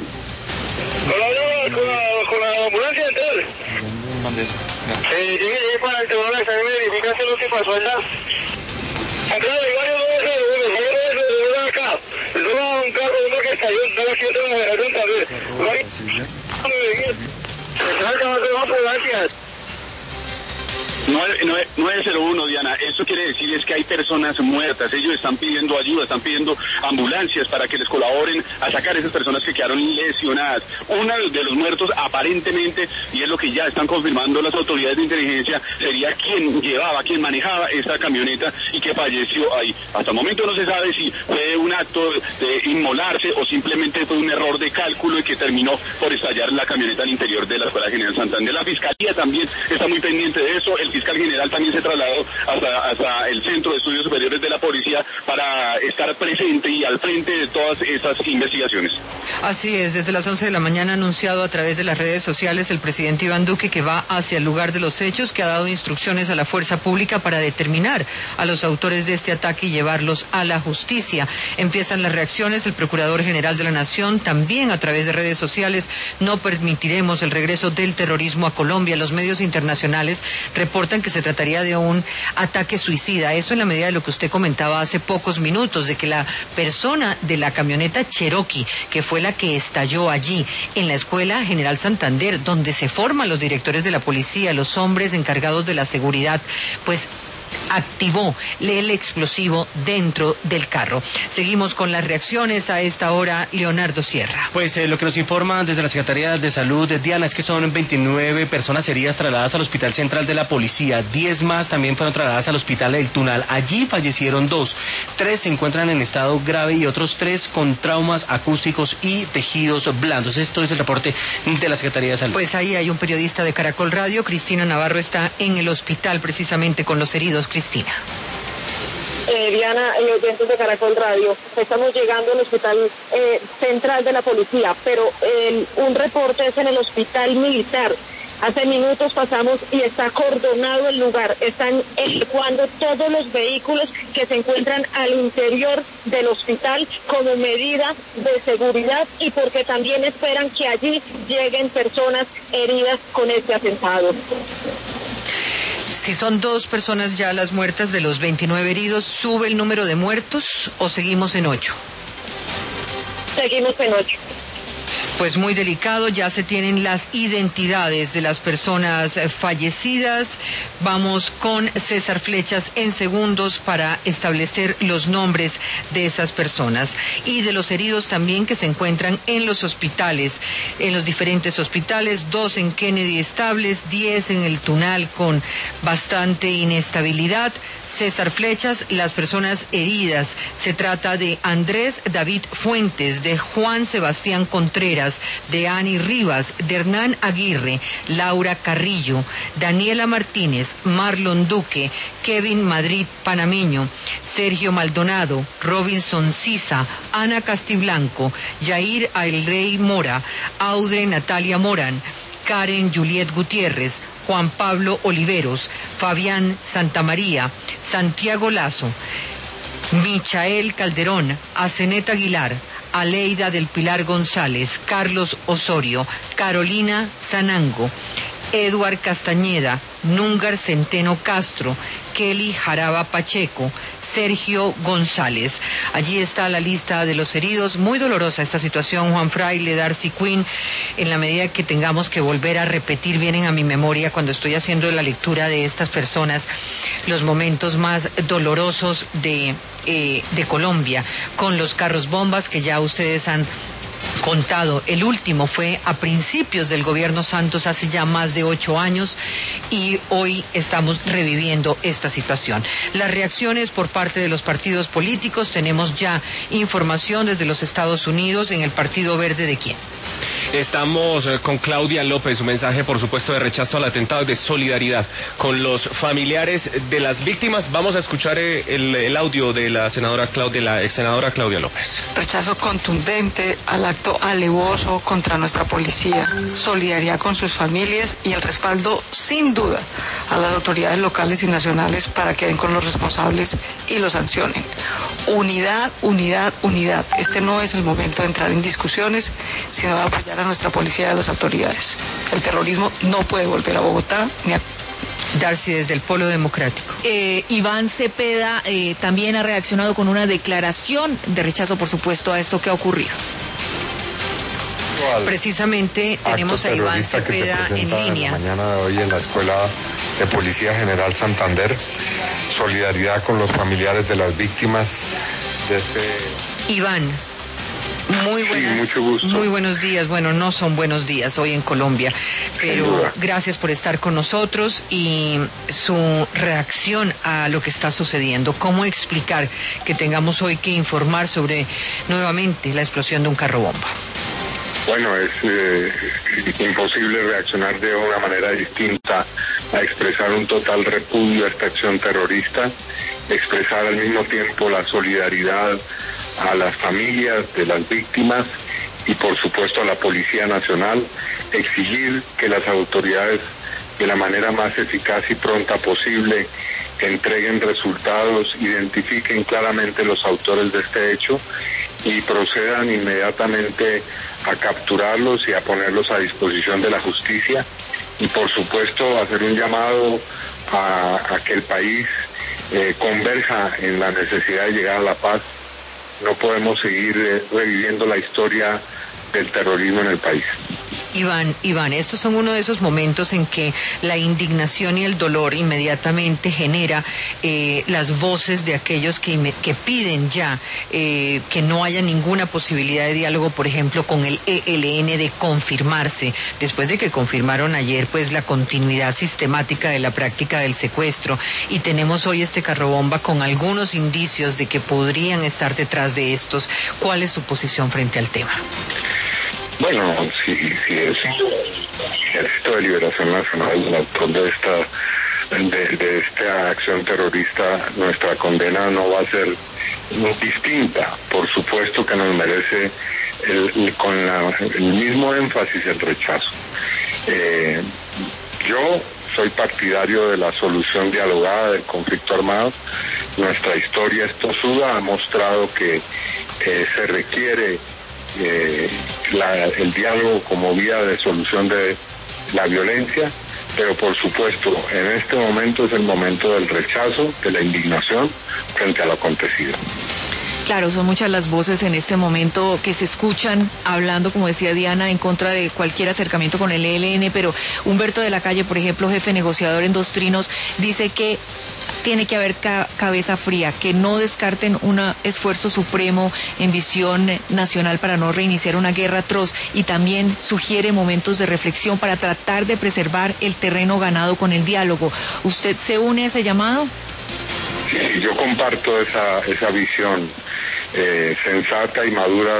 Speaker 14: Con la ambulancia entonces. Llegué para el tema de la verificación lo que pasó allá. Acá hay varios de acá. Es un carro uno que cayó, estaba aquí dentro de la generación también. Están acabando las ambulancias.
Speaker 20: 901, Diana, esto quiere decir es que hay personas muertas. Ellos están pidiendo ayuda, están pidiendo ambulancias para que les colaboren a sacar a esas personas que quedaron lesionadas. Uno de los muertos aparentemente, y es lo que ya están confirmando las autoridades de inteligencia, sería quien manejaba esta camioneta y que falleció ahí. Hasta el momento no se sabe si fue un acto de inmolarse o simplemente fue un error de cálculo y que terminó por estallar la camioneta al interior de la Escuela General Santander. La Fiscalía también está muy pendiente de eso. El fiscal fiscal general también se trasladó hasta el Centro de Estudios Superiores de la Policía para estar presente y al frente de todas esas investigaciones.
Speaker 19: Así es, desde las 11 de la mañana ha anunciado a través de las redes sociales el presidente Iván Duque que va hacia el lugar de los hechos, que ha dado instrucciones a la fuerza pública para determinar a los autores de este ataque y llevarlos a la justicia. Empiezan las reacciones, el Procurador General de la Nación también a través de redes sociales: no permitiremos el regreso del terrorismo a Colombia. Los medios internacionales reportan que se trataría de un ataque suicida, eso en la medida de lo que usted comentaba hace pocos minutos, de que la persona de la camioneta Cherokee, que fue la que estalló allí en la Escuela General Santander, donde se forman los directores de la policía, los hombres encargados de la seguridad, pues activó el explosivo dentro del carro. Seguimos con las reacciones a esta hora. Leonardo Sierra.
Speaker 13: Pues lo que nos informan desde la Secretaría de Salud, Diana, es que son 29 personas heridas trasladadas al Hospital Central de la Policía. 10 más también fueron trasladadas al Hospital del Tunal. Allí fallecieron 2. 3 se encuentran en estado grave y otros 3 con traumas acústicos y tejidos blandos. Esto es el reporte de la Secretaría de Salud.
Speaker 19: Pues ahí hay un periodista de Caracol Radio. Cristina Navarro está en el hospital precisamente con los heridos. Cristina.
Speaker 14: Diana y oyentes de Caracol Radio, estamos llegando al Hospital Central de la Policía, pero un reporte es en el Hospital Militar. Hace minutos pasamos y está acordonado el lugar. Están evacuando todos los vehículos que se encuentran al interior del hospital como medida de seguridad y porque también esperan que allí lleguen personas heridas con este atentado.
Speaker 19: Si son 2 personas ya las muertas de los 29 heridos, ¿sube el número de muertos o seguimos en 8?
Speaker 14: Seguimos en 8.
Speaker 19: Pues muy delicado, ya se tienen las identidades de las personas fallecidas. Vamos con César Flechas en segundos para establecer los nombres de esas personas y de los heridos también que se encuentran en los hospitales, en los diferentes hospitales, 2 en Kennedy estables, 10 en el Tunal con bastante inestabilidad. César Flechas, las personas heridas, se trata de Andrés David Fuentes, de Juan Sebastián Contreras, de Ani Rivas, de Hernán Aguirre, Laura Carrillo, Daniela Martínez, Marlon Duque, Kevin Madrid Panameño, Sergio Maldonado, Robinson Sisa, Ana Castiblanco, Yair Ailrey Mora, Audrey Natalia Morán, Karen Juliet Gutiérrez, Juan Pablo Oliveros, Fabián Santamaría, Santiago Lazo, Michael Calderón, Azeneta Aguilar, Aleida del Pilar González, Carlos Osorio, Carolina Sanango, Eduard Castañeda, Núngar Centeno Castro, Kelly Jaraba Pacheco, Sergio González. Allí está la lista de los heridos. Muy dolorosa esta situación, Juan Fraile, Darcy Quinn. En la medida que tengamos que volver a repetir, vienen a mi memoria cuando estoy haciendo la lectura de estas personas los momentos más dolorosos de Colombia, con los carros bombas que ya ustedes han contado. El último fue a principios del gobierno Santos, hace ya más de 8 años, y hoy estamos reviviendo esta situación. Las reacciones por parte de los partidos políticos, tenemos ya información desde los Estados Unidos. En el Partido Verde, ¿de quién?
Speaker 17: Estamos con Claudia López, un mensaje por supuesto de rechazo al atentado y de solidaridad con los familiares de las víctimas. Vamos a escuchar el audio de la ex senadora Claudia López.
Speaker 21: Rechazo contundente al acto alevoso contra nuestra policía, solidaridad con sus familias y el respaldo sin duda a las autoridades locales y nacionales para que den con los responsables y los sancionen. Unidad, unidad, unidad. Este no es el momento de entrar en discusiones, sino de apoyar a nuestra policía y a las autoridades. El terrorismo no puede volver a Bogotá ni a...
Speaker 19: Darcy, desde el Polo Democrático.
Speaker 4: Iván Cepeda también ha reaccionado con una declaración de rechazo, por supuesto, a esto que ha ocurrido.
Speaker 19: Precisamente tenemos a Iván Cepeda en línea.
Speaker 22: Mañana de hoy en la Escuela de Policía General Santander, solidaridad con los familiares de las víctimas de este...
Speaker 19: Iván, muy buenos días. Bueno, no son buenos días hoy en Colombia, pero gracias por estar con nosotros y su reacción a lo que está sucediendo. ¿Cómo explicar que tengamos hoy que informar sobre nuevamente la explosión de un carro bomba?
Speaker 22: Bueno, es imposible reaccionar de una manera distinta a expresar un total repudio a esta acción terrorista, expresar al mismo tiempo la solidaridad a las familias de las víctimas y por supuesto a la Policía Nacional, exigir que las autoridades de la manera más eficaz y pronta posible entreguen resultados, identifiquen claramente los autores de este hecho y procedan inmediatamente a capturarlos y a ponerlos a disposición de la justicia y por supuesto hacer un llamado a que el país converja en la necesidad de llegar a la paz. No podemos seguir reviviendo la historia del terrorismo en el país.
Speaker 19: Iván, estos son uno de esos momentos en que la indignación y el dolor inmediatamente genera las voces de aquellos que piden ya que no haya ninguna posibilidad de diálogo, por ejemplo, con el ELN de confirmarse, después de que confirmaron ayer pues la continuidad sistemática de la práctica del secuestro, y tenemos hoy este carrobomba con algunos indicios de que podrían estar detrás de estos. ¿Cuál es su posición frente al tema?
Speaker 22: Bueno, si es el Ejército de Liberación Nacional el autor de esta acción terrorista, nuestra condena no va a ser distinta. Por supuesto que nos merece con el mismo énfasis el rechazo. Yo soy partidario de la solución dialogada del conflicto armado. Nuestra historia estosuda ha mostrado que se requiere el diálogo como vía de solución de la violencia, pero por supuesto en este momento es el momento del rechazo, de la indignación frente a lo acontecido.
Speaker 4: Claro, son muchas las voces en este momento que se escuchan hablando, como decía Diana, en contra de cualquier acercamiento con el ELN, pero Humberto de la Calle, por ejemplo, jefe negociador en Dos Trinos, dice que tiene que haber cabeza fría, que no descarten un esfuerzo supremo en visión nacional para no reiniciar una guerra atroz, y también sugiere momentos de reflexión para tratar de preservar el terreno ganado con el diálogo. ¿Usted se une a ese llamado?
Speaker 22: Sí, yo comparto esa visión sensata y madura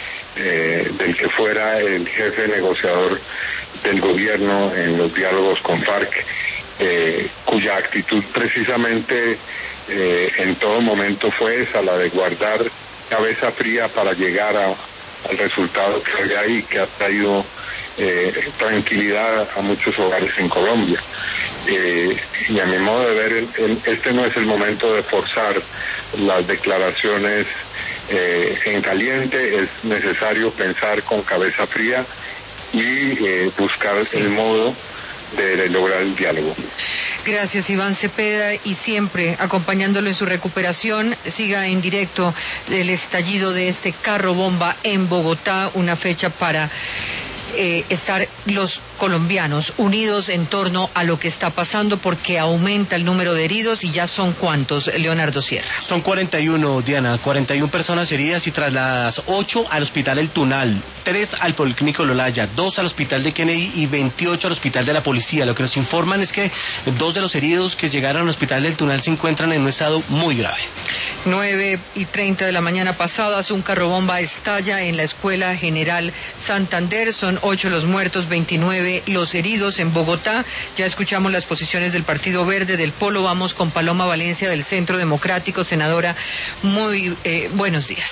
Speaker 22: del que fuera el jefe negociador del gobierno en los diálogos con FARC, cuya actitud precisamente en todo momento fue esa, la de guardar cabeza fría para llegar al resultado que hay ahí, que ha traído tranquilidad a muchos hogares en Colombia. Y a mi modo de ver, este no es el momento de forzar las declaraciones en caliente. Es necesario pensar con cabeza fría y buscar el modo de lograr el diálogo.
Speaker 19: Gracias, Iván Cepeda, y siempre acompañándolo en su recuperación. Siga en directo el estallido de este carro bomba en Bogotá, una fecha para estar los colombianos unidos en torno a lo que está pasando, porque aumenta el número de heridos. ¿Y ya son cuántos, Leonardo Sierra?
Speaker 13: Son 41, Diana, 41 personas heridas y trasladadas, 8 al Hospital El Tunal, 3 al Policlínico Lolaya, 2 al Hospital de Kennedy y 28 al Hospital de la Policía. Lo que nos informan es que 2 de los heridos que llegaron al Hospital del Tunal se encuentran en un estado muy grave.
Speaker 19: 9:30 de la mañana pasadas, un carrobomba estalla en la Escuela General Santander. Son 8 los muertos, 29 los heridos en Bogotá. Ya escuchamos las posiciones del Partido Verde, del Polo. Vamos con Paloma Valencia del Centro Democrático. Senadora, muy buenos días.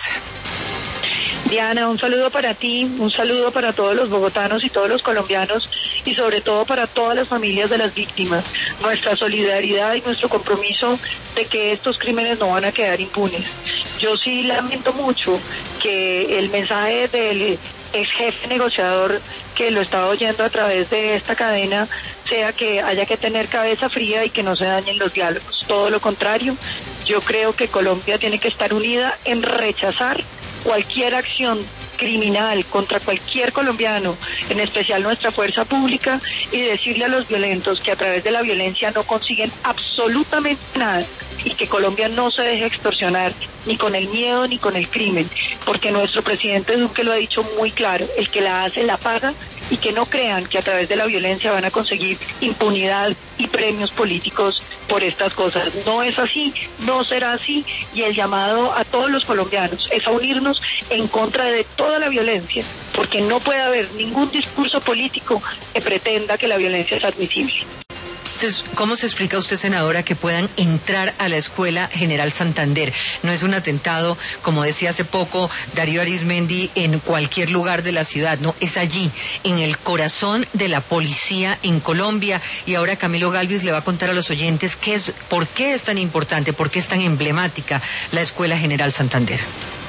Speaker 14: Diana, un saludo para ti, un saludo para todos los bogotanos y todos los colombianos, y sobre todo para todas las familias de las víctimas. Nuestra solidaridad y nuestro compromiso de que estos crímenes no van a quedar impunes. Yo sí lamento mucho que el mensaje del ex jefe negociador que lo estaba oyendo a través de esta cadena sea que haya que tener cabeza fría y que no se dañen los diálogos. Todo lo contrario, yo creo que Colombia tiene que estar unida en rechazar cualquier acción criminal contra cualquier colombiano, en especial nuestra fuerza pública, y decirle a los violentos que a través de la violencia no consiguen absolutamente nada, y que Colombia no se deje extorsionar ni con el miedo ni con el crimen, porque nuestro presidente Duque lo ha dicho muy claro: el que la hace la paga,
Speaker 21: y que no crean que a través de la violencia van a conseguir impunidad y premios políticos por estas cosas. No es así, no será así, y el llamado a todos los colombianos es a unirnos en contra de toda la violencia, porque no puede haber ningún discurso político que pretenda que la violencia es admisible.
Speaker 19: ¿Cómo se explica usted, senadora, que puedan entrar a la Escuela General Santander? No es un atentado, como decía hace poco Darío Arizmendi, en cualquier lugar de la ciudad, no, es allí, en el corazón de la policía en Colombia. Y ahora Camilo Galvis le va a contar a los oyentes por qué es tan importante, por qué es tan emblemática la Escuela General Santander.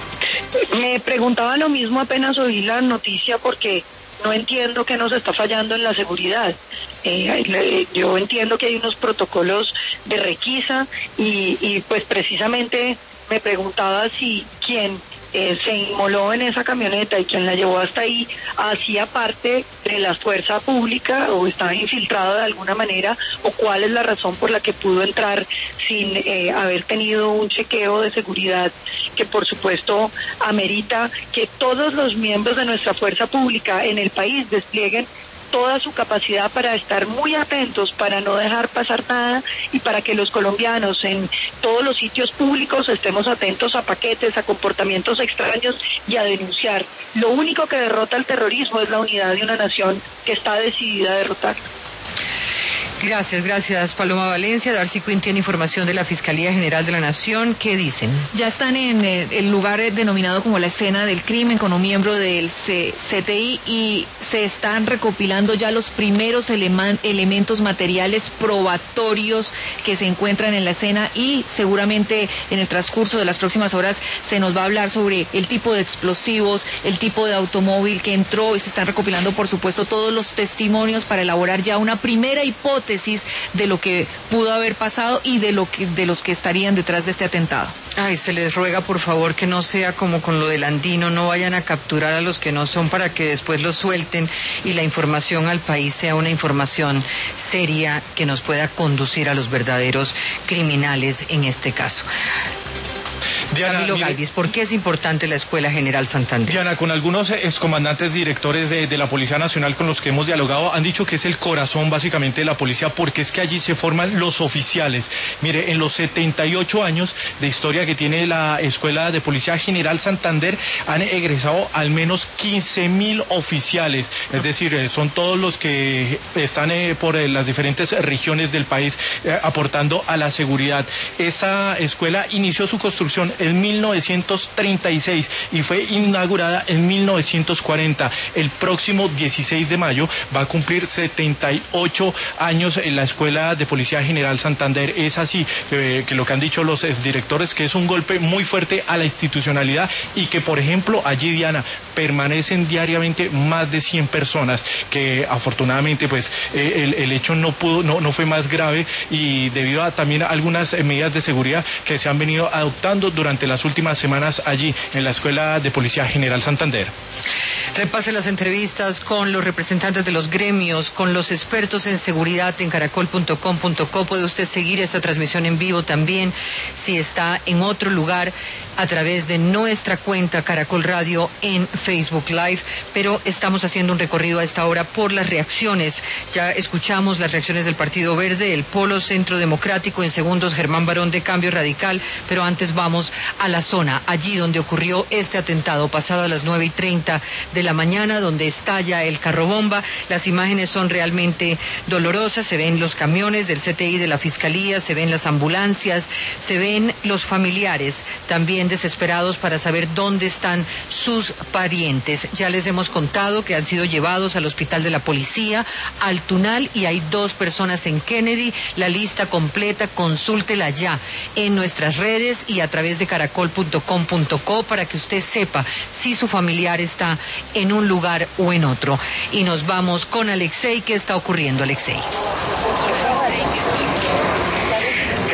Speaker 21: Me preguntaba lo mismo apenas oí la noticia, porque no entiendo qué nos está fallando en la seguridad. Yo entiendo que hay unos protocolos de requisa y pues precisamente me preguntaba si quien se inmoló en esa camioneta y quien la llevó hasta ahí hacía parte de la fuerza pública o estaba infiltrado de alguna manera, o cuál es la razón por la que pudo entrar sin haber tenido un chequeo de seguridad que por supuesto amerita que todos los miembros de nuestra fuerza pública en el país desplieguen toda su capacidad para estar muy atentos, para no dejar pasar nada y para que los colombianos en todos los sitios públicos estemos atentos a paquetes, a comportamientos extraños y a denunciar. Lo único que derrota el terrorismo es la unidad de una nación que está decidida a derrotarlo.
Speaker 19: Gracias, Paloma Valencia. Darcy Quinn tiene información de la Fiscalía General de la Nación. ¿Qué dicen?
Speaker 4: Ya están en el lugar denominado como la escena del crimen con un miembro del CTI y se están recopilando ya los primeros elementos materiales probatorios que se encuentran en la escena, y seguramente en el transcurso de las próximas horas se nos va a hablar sobre el tipo de explosivos, el tipo de automóvil que entró, y se están recopilando por supuesto todos los testimonios para elaborar ya una primera hipótesis de lo que pudo haber pasado y de los que estarían detrás de este atentado.
Speaker 19: Ay, se les ruega por favor que no sea como con lo del Andino, no vayan a capturar a los que no son para que después los suelten y la información al país sea una información seria que nos pueda conducir a los verdaderos criminales en este caso.
Speaker 2: Diana,
Speaker 19: Camilo Galvis, ¿por qué es importante la Escuela General Santander?
Speaker 2: Diana, con algunos excomandantes directores de la Policía Nacional con los que hemos dialogado, han dicho que es el corazón básicamente de la policía, porque es que allí se forman los oficiales. Mire, en los 78 años de historia que tiene la Escuela de Policía General Santander, han egresado al menos 15.000 oficiales, es decir, son todos los que están por las diferentes regiones del país aportando a la seguridad. Esta escuela inició su construcción en 1936 y fue inaugurada en 1940. El próximo 16 de mayo va a cumplir 78 años en la Escuela de Policía General Santander. Es así que lo que han dicho los exdirectores, que es un golpe muy fuerte a la institucionalidad y que, por ejemplo, allí, Diana, permanecen diariamente más de 100 personas, que afortunadamente pues el hecho no fue más grave, y debido a también algunas medidas de seguridad que se han venido adoptando durante las últimas semanas allí en la Escuela de Policía General Santander.
Speaker 19: Repase las entrevistas con los representantes de los gremios, con los expertos en seguridad en caracol.com.co. Puede usted seguir esta transmisión en vivo también si está en otro lugar a través de nuestra cuenta Caracol Radio en Facebook Live, pero estamos haciendo un recorrido a esta hora por las reacciones. Ya escuchamos las reacciones del Partido Verde, el Polo Centro Democrático, en segundos Germán Barón de Cambio Radical, pero antes vamos a la zona, allí donde ocurrió este atentado, pasado a las 9:30 de la mañana, donde estalla el carro bomba. Las imágenes son realmente dolorosas, se ven los camiones del CTI, de la Fiscalía, se ven las ambulancias, se ven los familiares también desesperados para saber dónde están sus parientes. Ya les hemos contado que han sido llevados al hospital de la policía, al Tunal, y hay 2 personas en Kennedy. La lista completa, consúltela ya en nuestras redes y a través de caracol.com.co para que usted sepa si su familiar está en un lugar o en otro. Y nos vamos con Alexei. ¿Qué está ocurriendo, Alexei?
Speaker 21: ¿Qué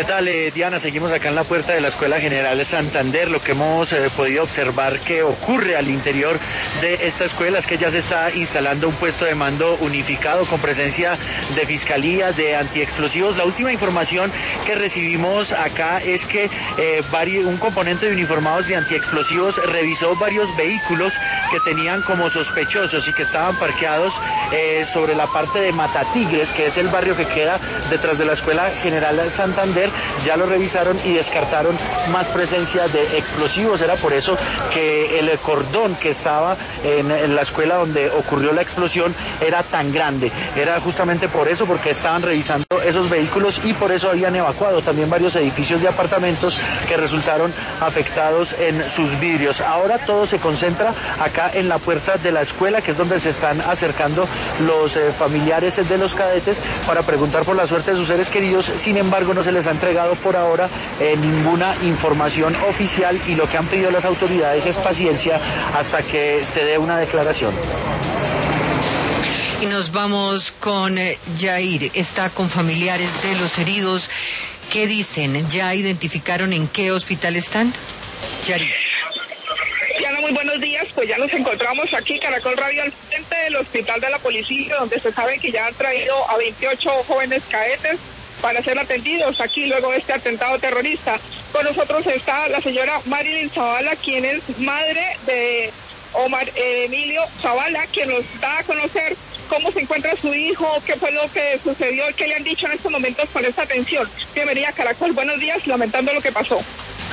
Speaker 16: ¿Qué tal, Diana? Seguimos acá en la puerta de la Escuela General de Santander. Lo que hemos podido observar que ocurre al interior de esta escuela es que ya se está instalando un puesto de mando unificado con presencia de fiscalía, de antiexplosivos. La última información que recibimos acá es que un componente de uniformados de antiexplosivos revisó varios vehículos que tenían como sospechosos y que estaban parqueados sobre la parte de Matatigres, que es el barrio que queda detrás de la Escuela General Santander. Ya lo revisaron y descartaron más presencia de explosivos. Era por eso que el cordón que estaba en la escuela donde ocurrió la explosión era tan grande. Era justamente por eso, porque estaban revisando esos vehículos y por eso habían evacuado también varios edificios de apartamentos que resultaron afectados en sus vidrios. Ahora todo se concentra acá en la puerta de la escuela, que es donde se están acercando los familiares de los cadetes para preguntar por la suerte de sus seres queridos. Sin embargo, no se les ha entregado por ahora ninguna información oficial y lo que han pedido las autoridades es paciencia hasta que se dé una declaración.
Speaker 19: Y nos vamos con Yair. Está con familiares de los heridos. ¿Qué dicen? ¿Ya identificaron en qué hospital están? Yair.
Speaker 14: Diana, muy buenos días. Pues ya nos encontramos aquí, Caracol Radio, al frente del hospital de la policía, donde se sabe que ya han traído a 28 jóvenes cadetes para ser atendidos aquí luego de este atentado terrorista. Con nosotros está la señora Marilyn Zavala, quien es madre de Omar Emilio Zavala, quien nos da a conocer cómo se encuentra su hijo, qué fue lo que sucedió, qué le han dicho en estos momentos con esta atención. Bienvenida a Caracol, buenos días, lamentando lo que pasó.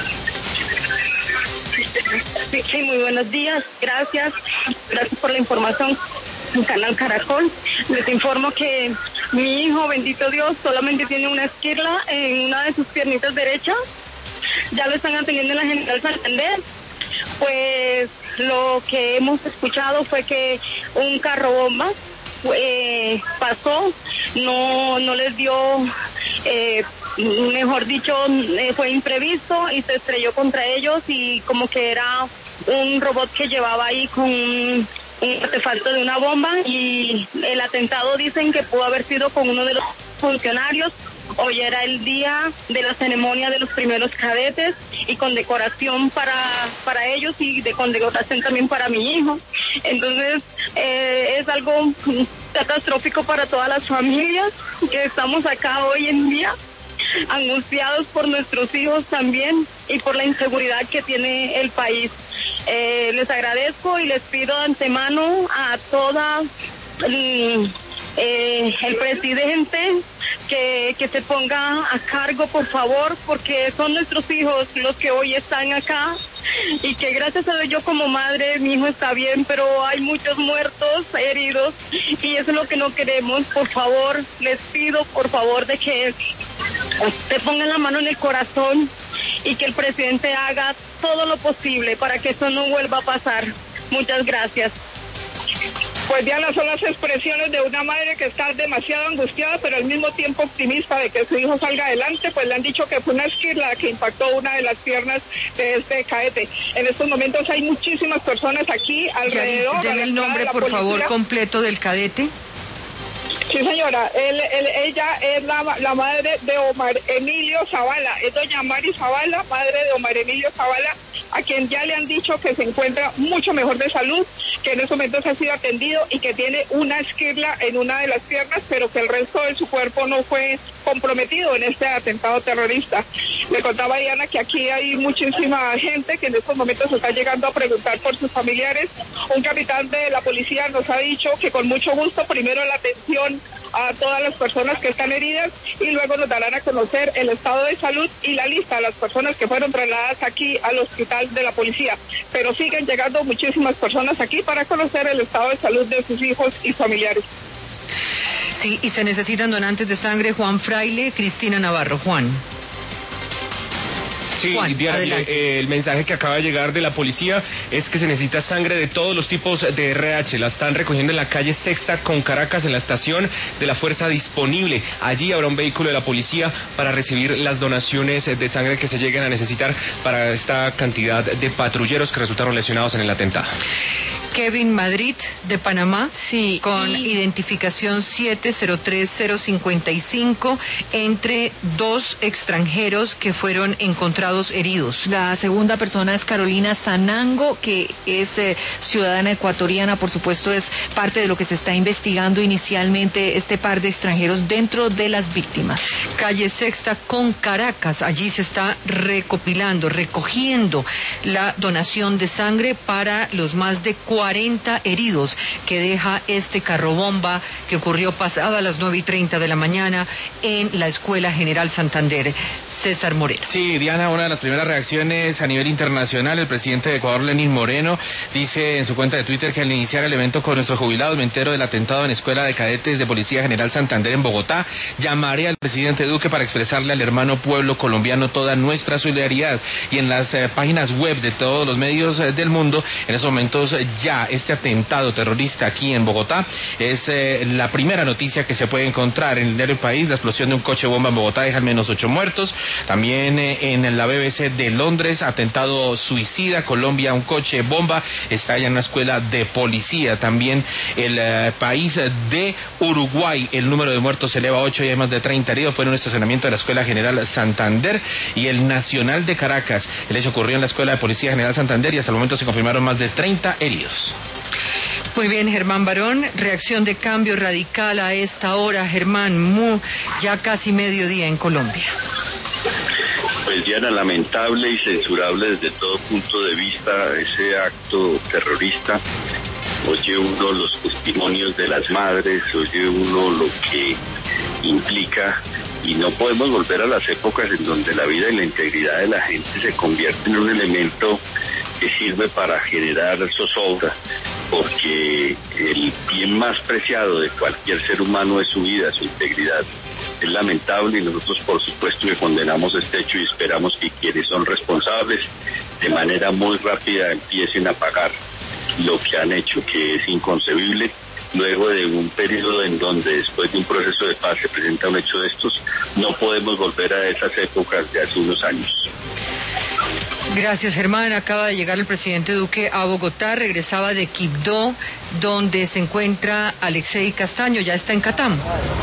Speaker 5: Sí, muy buenos días, gracias por la información. Canal Caracol, les informo que mi hijo, bendito Dios, solamente tiene una esquirla en una de sus piernitas derechas. Ya lo están atendiendo en la General Santander. Pues lo que hemos escuchado fue que un carro bomba pasó, no les dio, mejor dicho, fue imprevisto y se estrelló contra ellos, y como que era un robot que llevaba ahí con un artefacto de una bomba, y el atentado dicen que pudo haber sido con uno de los funcionarios. Hoy era el día de la ceremonia de los primeros cadetes y condecoración para ellos y de condecoración también para mi hijo. Entonces es algo catastrófico para todas las familias que estamos acá hoy en día, angustiados por nuestros hijos también y por la inseguridad que tiene el país. Les agradezco y les pido de antemano a toda el presidente que se ponga a cargo, por favor, porque son nuestros hijos los que hoy están acá, y que gracias a Dios yo como madre, mi hijo está bien, pero hay muchos muertos, heridos, y eso es lo que no queremos. Por favor, les pido por favor de que usted ponga la mano en el corazón y que el presidente haga todo lo posible para que eso no vuelva a pasar. Muchas gracias.
Speaker 14: Pues Diana, son las expresiones de una madre que está demasiado angustiada, pero al mismo tiempo optimista de que su hijo salga adelante. Pues le han dicho que fue una esquirla la que impactó una de las piernas de este cadete. En estos momentos hay muchísimas personas aquí alrededor.
Speaker 19: Deme el nombre, por favor, completo del cadete.
Speaker 14: Sí, señora, ella es la madre de Omar Emilio Zavala, es doña Mari Zavala, madre de Omar Emilio Zavala, a quien ya le han dicho que se encuentra mucho mejor de salud, que en estos momentos ha sido atendido y que tiene una esquirla en una de las piernas, pero que el resto de su cuerpo no fue comprometido en este atentado terrorista. Le contaba a Diana que aquí hay muchísima gente que en estos momentos está llegando a preguntar por sus familiares. Un capitán de la policía nos ha dicho que con mucho gusto primero la atención a todas las personas que están heridas y luego nos darán a conocer el estado de salud y la lista de las personas que fueron trasladadas aquí al hospital de la policía. Pero siguen llegando muchísimas personas aquí para conocer el estado de salud de sus hijos y familiares.
Speaker 19: Sí, y se necesitan donantes de sangre. Juan Fraile, Cristina Navarro. Juan.
Speaker 17: Sí, Diana, el mensaje que acaba de llegar de la policía es que se necesita sangre de todos los tipos de RH. La están recogiendo en la calle Sexta con Caracas, en la estación de la Fuerza disponible. Allí habrá un vehículo de la policía para recibir las donaciones de sangre que se lleguen a necesitar para esta cantidad de patrulleros que resultaron lesionados en el atentado.
Speaker 19: Kevin Madrid de Panamá, sí, con identificación 703055, entre 2 extranjeros que fueron encontrados heridos.
Speaker 4: La segunda persona es Carolina Sanango, que es ciudadana ecuatoriana, por supuesto es parte de lo que se está investigando inicialmente, este par de extranjeros dentro de las víctimas.
Speaker 19: Calle Sexta con Caracas, allí se está recogiendo la donación de sangre para los más de 40 heridos que deja este carro bomba que ocurrió pasada las 9:30 de la mañana en la Escuela General Santander. César Moreno.
Speaker 3: Sí, Diana, una de las primeras reacciones a nivel internacional, el presidente de Ecuador, Lenín Moreno, dice en su cuenta de Twitter que al iniciar el evento con nuestros jubilados me entero del atentado en la Escuela de Cadetes de Policía General Santander en Bogotá. Llamaré al presidente Duque para expresarle al hermano pueblo colombiano toda nuestra solidaridad. Y en las páginas web de todos los medios del mundo, en esos momentos ya este atentado terrorista aquí en Bogotá es la primera noticia que se puede encontrar en el diario País. La explosión de un coche bomba en Bogotá deja al menos 8 muertos. También en la BBC de Londres, atentado suicida, Colombia, un coche bomba estalla en una escuela de policía. También el País de Uruguay, el número de muertos se eleva a 8 y hay más de 30 heridos. Fue en un estacionamiento de la Escuela General Santander. Y el Nacional de Caracas, el hecho ocurrió en la Escuela de Policía General Santander y hasta el momento se confirmaron más de 30 heridos.
Speaker 19: Muy bien, Germán Barón, reacción de cambio radical a esta hora, Germán, ya casi mediodía en Colombia.
Speaker 15: Pues Diana, lamentable y censurable desde todo punto de vista ese acto terrorista. Oye uno los testimonios de las madres, oye uno lo que implica, y no podemos volver a las épocas en donde la vida y la integridad de la gente se convierte en un elemento que sirve para generar zozobra, porque el bien más preciado de cualquier ser humano es su vida, su integridad. Es lamentable y nosotros por supuesto que condenamos este hecho y esperamos que quienes son responsables de manera muy rápida empiecen a pagar lo que han hecho, que es inconcebible. Luego de un periodo en donde después de un proceso de paz se presenta un hecho de estos, no podemos volver a esas épocas de hace unos años.
Speaker 19: Gracias, Germán. Acaba de llegar el presidente Duque a Bogotá, regresaba de Quibdó, donde se encuentra Alexei Castaño, ya está en Catam.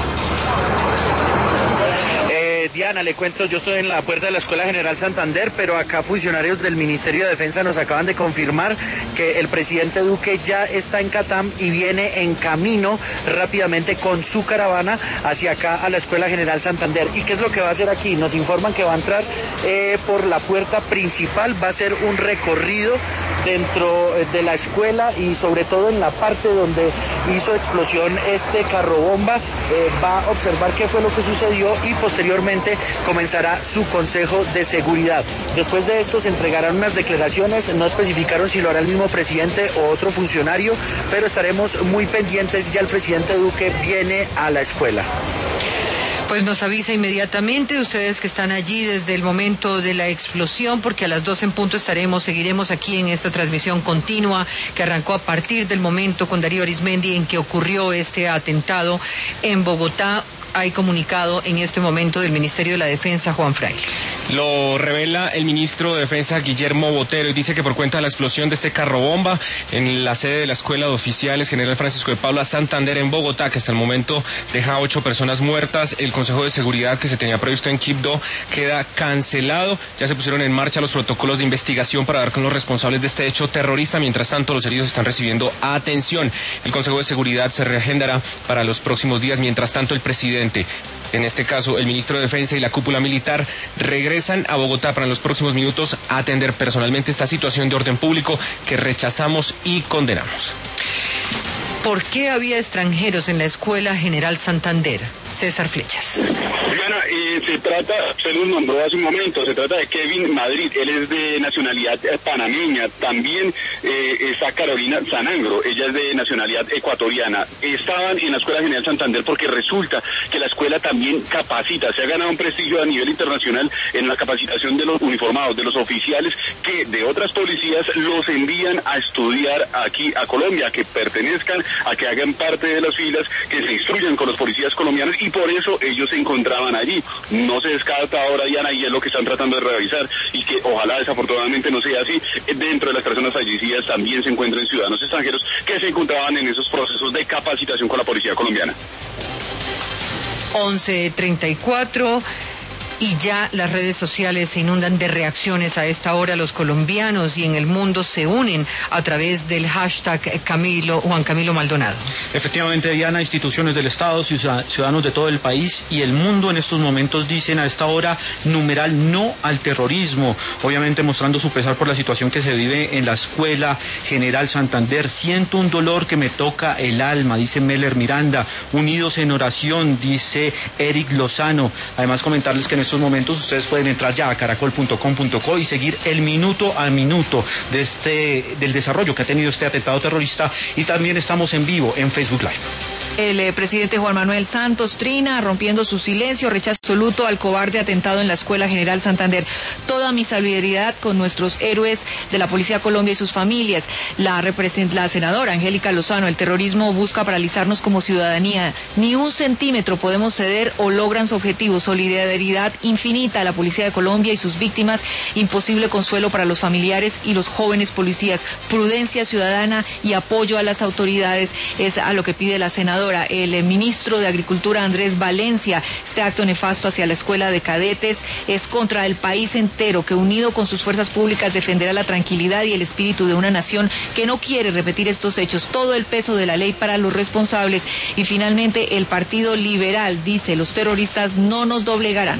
Speaker 16: Diana, le cuento, yo estoy en la puerta de la Escuela General Santander, pero acá funcionarios del Ministerio de Defensa nos acaban de confirmar que el presidente Duque ya está en Catam y viene en camino rápidamente con su caravana hacia acá a la Escuela General Santander. ¿Y qué es lo que va a hacer aquí? Nos informan que va a entrar por la puerta principal, va a ser un recorrido dentro de la escuela y sobre todo en la parte donde hizo explosión este carro bomba, va a observar qué fue lo que sucedió y posteriormente comenzará su consejo de seguridad. Después de esto se entregarán unas declaraciones, no especificaron si lo hará el mismo presidente o otro funcionario, pero estaremos muy pendientes, ya el presidente Duque viene a la escuela.
Speaker 19: Pues nos avisa inmediatamente ustedes que están allí desde el momento de la explosión, porque a las 2 en punto seguiremos aquí en esta transmisión continua que arrancó a partir del momento con Darío Arizmendi en que ocurrió este atentado en Bogotá. Hay comunicado en este momento del Ministerio de la Defensa, Juan Fraile.
Speaker 17: Lo revela el ministro de Defensa, Guillermo Botero, y dice que por cuenta de la explosión de este carro bomba en la sede de la Escuela de Oficiales General Francisco de Paula Santander en Bogotá, que hasta el momento deja 8 personas muertas, el Consejo de Seguridad que se tenía previsto en Quibdó queda cancelado. Ya se pusieron en marcha los protocolos de investigación para dar con los responsables de este hecho terrorista. Mientras tanto, los heridos están recibiendo atención. El Consejo de Seguridad se reagendará para los próximos días. Mientras tanto, el presidente, en este caso el ministro de Defensa y la cúpula militar, regresan a Bogotá para en los próximos minutos atender personalmente esta situación de orden público que rechazamos y condenamos.
Speaker 19: ¿Por qué había extranjeros en la Escuela General Santander? César Flechas.
Speaker 20: Diana, se trata, se nos nombró hace un momento, se trata de Kevin Madrid, él es de nacionalidad panameña, también está Carolina Sanangro, ella es de nacionalidad ecuatoriana. Estaban en la Escuela General Santander porque resulta que la escuela también capacita, se ha ganado un prestigio a nivel internacional en la capacitación de los uniformados, de los oficiales que de otras policías los envían a estudiar aquí a Colombia, que pertenezcan, a que hagan parte de las filas, que se instruyan con los policías colombianos y y por eso ellos se encontraban allí. No se descarta ahora, Diana, y es lo que están tratando de revisar, y que ojalá desafortunadamente no sea así. Dentro de las personas fallecidas también se encuentran ciudadanos extranjeros que se encontraban en esos procesos de capacitación con la policía colombiana.
Speaker 19: 11:34. Y ya las redes sociales se inundan de reacciones a esta hora. Los colombianos y en el mundo se unen a través del hashtag Juan Camilo Maldonado.
Speaker 6: Efectivamente, Diana, instituciones del Estado, ciudadanos de todo el país y el mundo en estos momentos dicen a esta hora numeral no al terrorismo. Obviamente mostrando su pesar por la situación que se vive en la Escuela General Santander. Siento un dolor que me toca el alma, dice Meller Miranda. Unidos en oración, dice Eric Lozano. Además, comentarles que en estos momentos ustedes pueden entrar ya a caracol.com.co y seguir el minuto a minuto del desarrollo que ha tenido este atentado terrorista, y también estamos en vivo en Facebook Live.
Speaker 4: El presidente Juan Manuel Santos Trina, rompiendo su silencio, rechazo absoluto al cobarde atentado en la Escuela General Santander. Toda mi solidaridad con nuestros héroes de la Policía Colombia y sus familias. La senadora Angélica Lozano, el terrorismo busca paralizarnos como ciudadanía. Ni un centímetro podemos ceder o logran su objetivo. Solidaridad infinita a la Policía de Colombia y sus víctimas. Imposible consuelo para los familiares y los jóvenes policías. Prudencia ciudadana y apoyo a las autoridades es a lo que pide la senadora. El ministro de Agricultura, Andrés Valencia, este acto nefasto hacia la escuela de cadetes es contra el país entero, que unido con sus fuerzas públicas defenderá la tranquilidad y el espíritu de una nación que no quiere repetir estos hechos. Todo el peso de la ley para los responsables. Y finalmente, el Partido Liberal dice: los terroristas no nos doblegarán.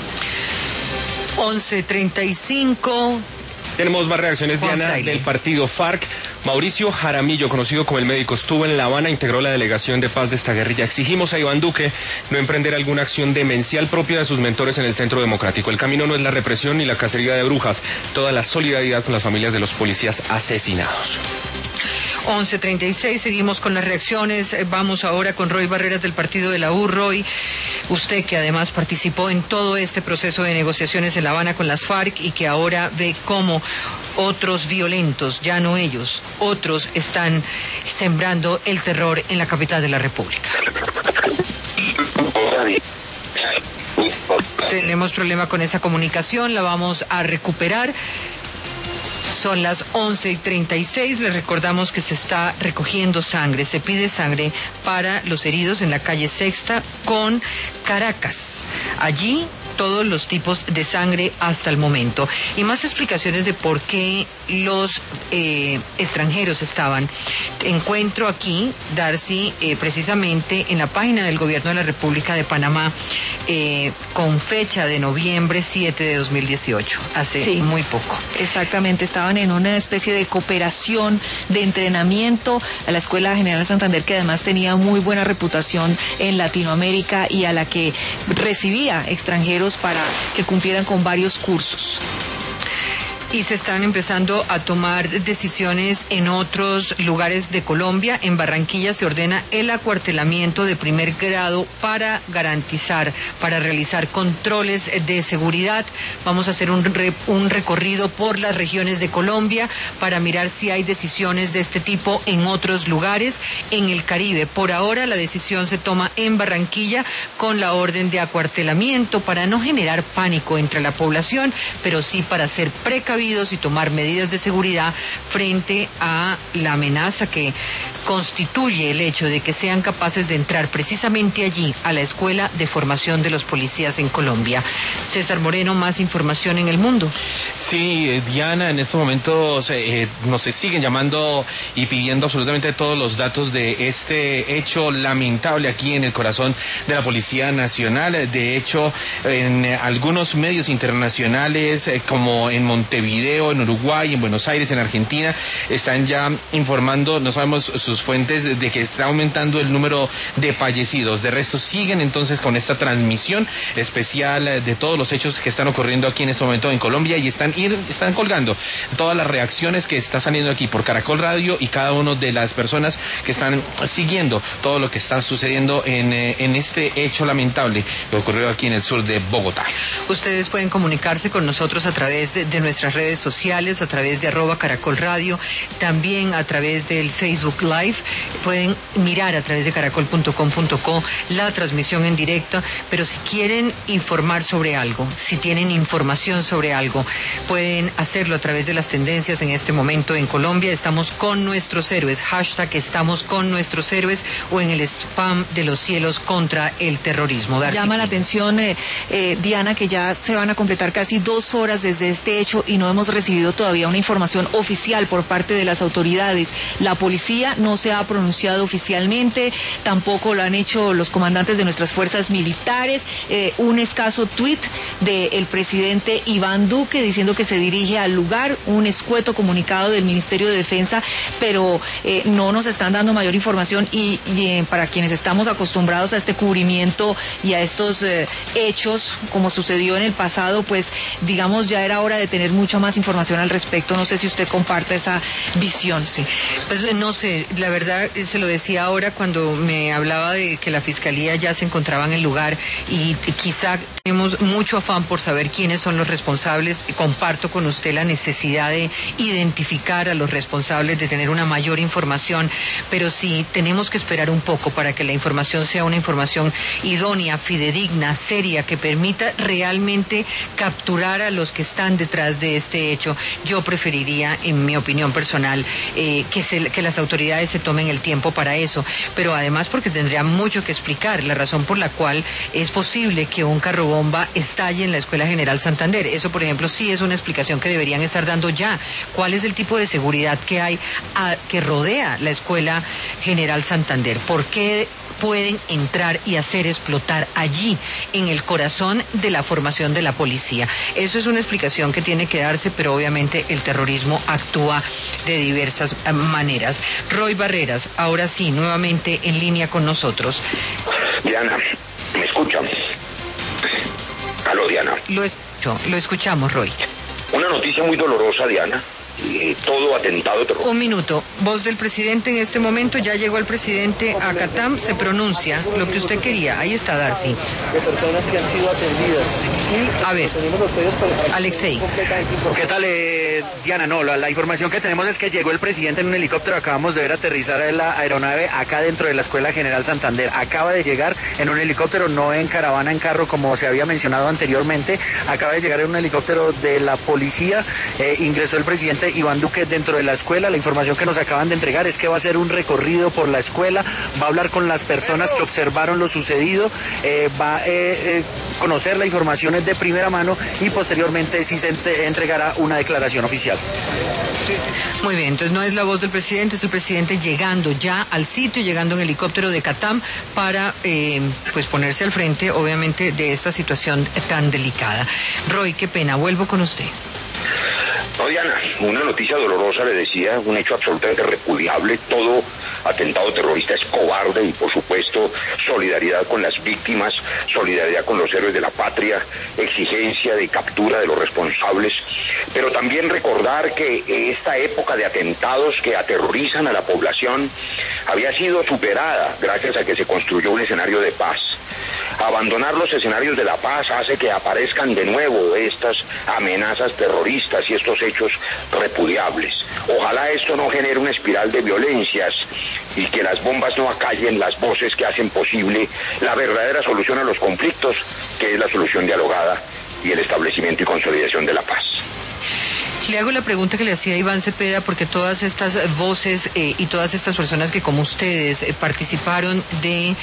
Speaker 19: 11:35.
Speaker 17: Tenemos más reacciones, Diana, del partido FARC. Mauricio Jaramillo, conocido como el médico, estuvo en La Habana, integró la delegación de paz de esta guerrilla. Exigimos a Iván Duque no emprender alguna acción demencial propia de sus mentores en el Centro Democrático. El camino no es la represión ni la cacería de brujas. Toda la solidaridad con las familias de los policías asesinados.
Speaker 19: 11:36, seguimos con las reacciones. Vamos ahora con Roy Barreras del partido de la U. Roy, usted que además participó en todo este proceso de negociaciones en La Habana con las FARC y que ahora ve cómo otros violentos, ya no ellos, otros están sembrando el terror en la capital de la República. Tenemos problema con esa comunicación, la vamos a recuperar. Son las 11:36, les recordamos que se está recogiendo sangre, se pide sangre para los heridos en la calle Sexta con Caracas. Allí todos los tipos de sangre hasta el momento. Y más explicaciones de por qué los extranjeros estaban. Encuentro aquí, Darcy, precisamente en la página del Gobierno de la República de Panamá, con fecha de noviembre 7 de 2018, hace muy poco.
Speaker 4: Exactamente, estaban en una especie de cooperación, de entrenamiento a la Escuela General Santander, que además tenía muy buena reputación en Latinoamérica y a la que recibía extranjeros para que cumplieran con varios cursos.
Speaker 19: Y se están empezando a tomar decisiones en otros lugares de Colombia. En Barranquilla se ordena el acuartelamiento de primer grado para garantizar, para realizar controles de seguridad. Vamos a hacer un recorrido por las regiones de Colombia para mirar si hay decisiones de este tipo en otros lugares. En el Caribe, por ahora, la decisión se toma en Barranquilla con la orden de acuartelamiento para no generar pánico entre la población, pero sí para ser precavidos y tomar medidas de seguridad frente a la amenaza que constituye el hecho de que sean capaces de entrar precisamente allí a la Escuela de Formación de los Policías en Colombia. César Moreno, más información en el mundo.
Speaker 3: Sí, Diana, en estos momentos nos siguen llamando y pidiendo absolutamente todos los datos de este hecho lamentable aquí en el corazón de la Policía Nacional. De hecho, en algunos medios internacionales como en Montevideo, en Uruguay, en Buenos Aires, en Argentina, están ya informando, no sabemos sus fuentes, de que está aumentando el número de fallecidos. De resto, siguen entonces con esta transmisión especial de todos los hechos que están ocurriendo aquí en este momento en Colombia, y están colgando todas las reacciones que está saliendo aquí por Caracol Radio y cada una de las personas que están siguiendo todo lo que está sucediendo en este hecho lamentable que ocurrió aquí en el sur de Bogotá.
Speaker 19: Ustedes pueden comunicarse con nosotros a través de nuestras redes sociales a través de @Caracol Radio, también a través del Facebook Live. Pueden mirar a través de caracol.com.co la transmisión en directo, pero si quieren informar sobre algo, si tienen información sobre algo, pueden hacerlo a través de las tendencias en este momento en Colombia. Estamos con nuestros héroes, hashtag estamos con nuestros héroes, o en el spam de los cielos contra el terrorismo. Darcy.
Speaker 4: Llama la atención, Diana, que ya se van a completar casi 2 horas desde este hecho y no hemos recibido todavía una información oficial por parte de las autoridades. La policía no se ha pronunciado oficialmente, tampoco lo han hecho los comandantes de nuestras fuerzas militares. Un escaso tuit del presidente Iván Duque diciendo que se dirige al lugar, un escueto comunicado del Ministerio de Defensa, pero no nos están dando mayor información y para quienes estamos acostumbrados a este cubrimiento y a estos hechos, como sucedió en el pasado, pues digamos ya era hora de tener mucha más información al respecto. No sé si usted comparte esa visión.
Speaker 19: Sí, pues no sé, la verdad se lo decía ahora cuando me hablaba de que la Fiscalía ya se encontraba en el lugar y quizá tenemos mucho afán por saber quiénes son los responsables. Comparto con usted la necesidad de identificar a los responsables, de tener una mayor información, pero sí tenemos que esperar un poco para que la información sea una información idónea, fidedigna, seria, que permita realmente capturar a los que están detrás de este hecho. Yo preferiría, en mi opinión personal, que las autoridades se tomen el tiempo para eso, pero además porque tendría mucho que explicar la razón por la cual es posible que un carro bomba estalle en la Escuela General Santander. Eso, por ejemplo, sí es una explicación que deberían estar dando ya. ¿Cuál es el tipo de seguridad que hay que rodea la Escuela General Santander? ¿Por qué pueden entrar y hacer explotar allí, en el corazón de la formación de la policía? Eso es una explicación que tiene que darse, pero obviamente el terrorismo actúa de diversas maneras. Roy Barreras, ahora sí, nuevamente en línea con nosotros.
Speaker 7: Diana, ¿me escuchan? Aló, Diana.
Speaker 19: Lo escuchamos, Roy.
Speaker 7: Una noticia muy dolorosa, Diana. Todo atentado terrorista.
Speaker 19: Un minuto. Voz del presidente en este momento. Ya llegó el presidente a Catam. Se pronuncia lo que usted quería. Ahí está Darcy.
Speaker 16: De personas que han sido atendidas.
Speaker 19: A ver, Alexei.
Speaker 16: ¿Qué tal, Diana? No, la información que tenemos es que llegó el presidente en un helicóptero. Acabamos de ver aterrizar la aeronave acá dentro de la Escuela General Santander. Acaba de llegar en un helicóptero, no en caravana, en carro, como se había mencionado anteriormente. Acaba de llegar en un helicóptero de la policía. Ingresó el presidente Iván Duque dentro de la escuela. La información que nos acaban de entregar es que va a hacer un recorrido por la escuela, va a hablar con las personas que observaron lo sucedido, va a conocer la información de primera mano y posteriormente sí se entregará una declaración oficial.
Speaker 19: Muy bien, entonces no es la voz del presidente, es el presidente llegando ya al sitio, llegando en helicóptero de Catam para pues ponerse al frente, obviamente, de esta situación tan delicada. Roy, qué pena, vuelvo con usted.
Speaker 7: No, Diana, una noticia dolorosa, le decía, un hecho absolutamente repudiable. Todo atentado terrorista es cobarde y, por supuesto, solidaridad con las víctimas, solidaridad con los héroes de la patria, exigencia de captura de los responsables, pero también recordar que esta época de atentados que aterrorizan a la población había sido superada gracias a que se construyó un escenario de paz. Abandonar los escenarios de la paz hace que aparezcan de nuevo estas amenazas terroristas y estos hechos repudiables. Ojalá esto no genere una espiral de violencias y que las bombas no acallen las voces que hacen posible la verdadera solución a los conflictos, que es la solución dialogada y el establecimiento y consolidación de la paz.
Speaker 19: Le hago la pregunta que le hacía Iván Cepeda, porque todas estas voces y todas estas personas que como ustedes participaron de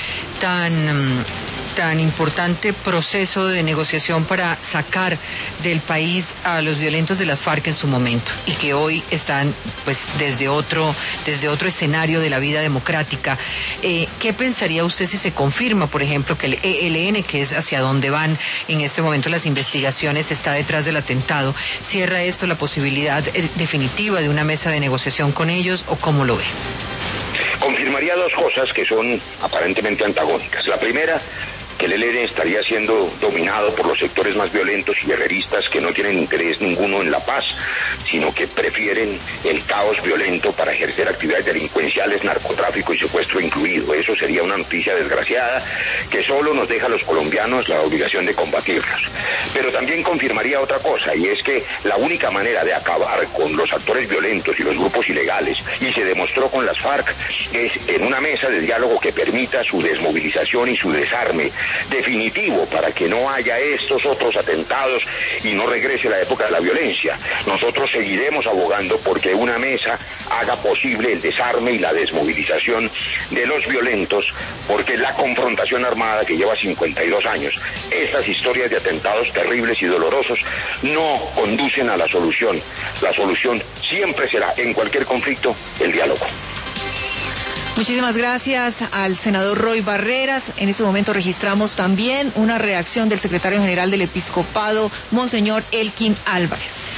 Speaker 19: tan importante proceso de negociación para sacar del país a los violentos de las FARC en su momento y que hoy están pues desde otro escenario de la vida democrática. ¿Qué pensaría usted si se confirma, por ejemplo, que el ELN, que es hacia donde van en este momento las investigaciones, está detrás del atentado? ¿Cierra esto la posibilidad definitiva de una mesa de negociación con ellos o cómo lo ve?
Speaker 7: Confirmaría dos cosas que son aparentemente antagónicas. La primera, que el ELN estaría siendo dominado por los sectores más violentos y guerreristas que no tienen interés ninguno en la paz, sino que prefieren el caos violento para ejercer actividades delincuenciales, narcotráfico y secuestro incluido. Eso sería una noticia desgraciada que solo nos deja a los colombianos la obligación de combatirlos. Pero también confirmaría otra cosa, y es que la única manera de acabar con los actores violentos y los grupos ilegales, y se demostró con las FARC, es en una mesa de diálogo que permita su desmovilización y su desarme definitivo para que no haya estos otros atentados y no regrese la época de la violencia. Nosotros seguiremos abogando porque una mesa haga posible el desarme y la desmovilización de los violentos, porque la confrontación armada que lleva 52 años, estas historias de atentados terribles y dolorosos no conducen a la solución. La solución siempre será, en cualquier conflicto, el diálogo.
Speaker 4: Muchísimas gracias al senador Roy Barreras. En este momento registramos también una reacción del secretario general del Episcopado, Monseñor Elkin Álvarez.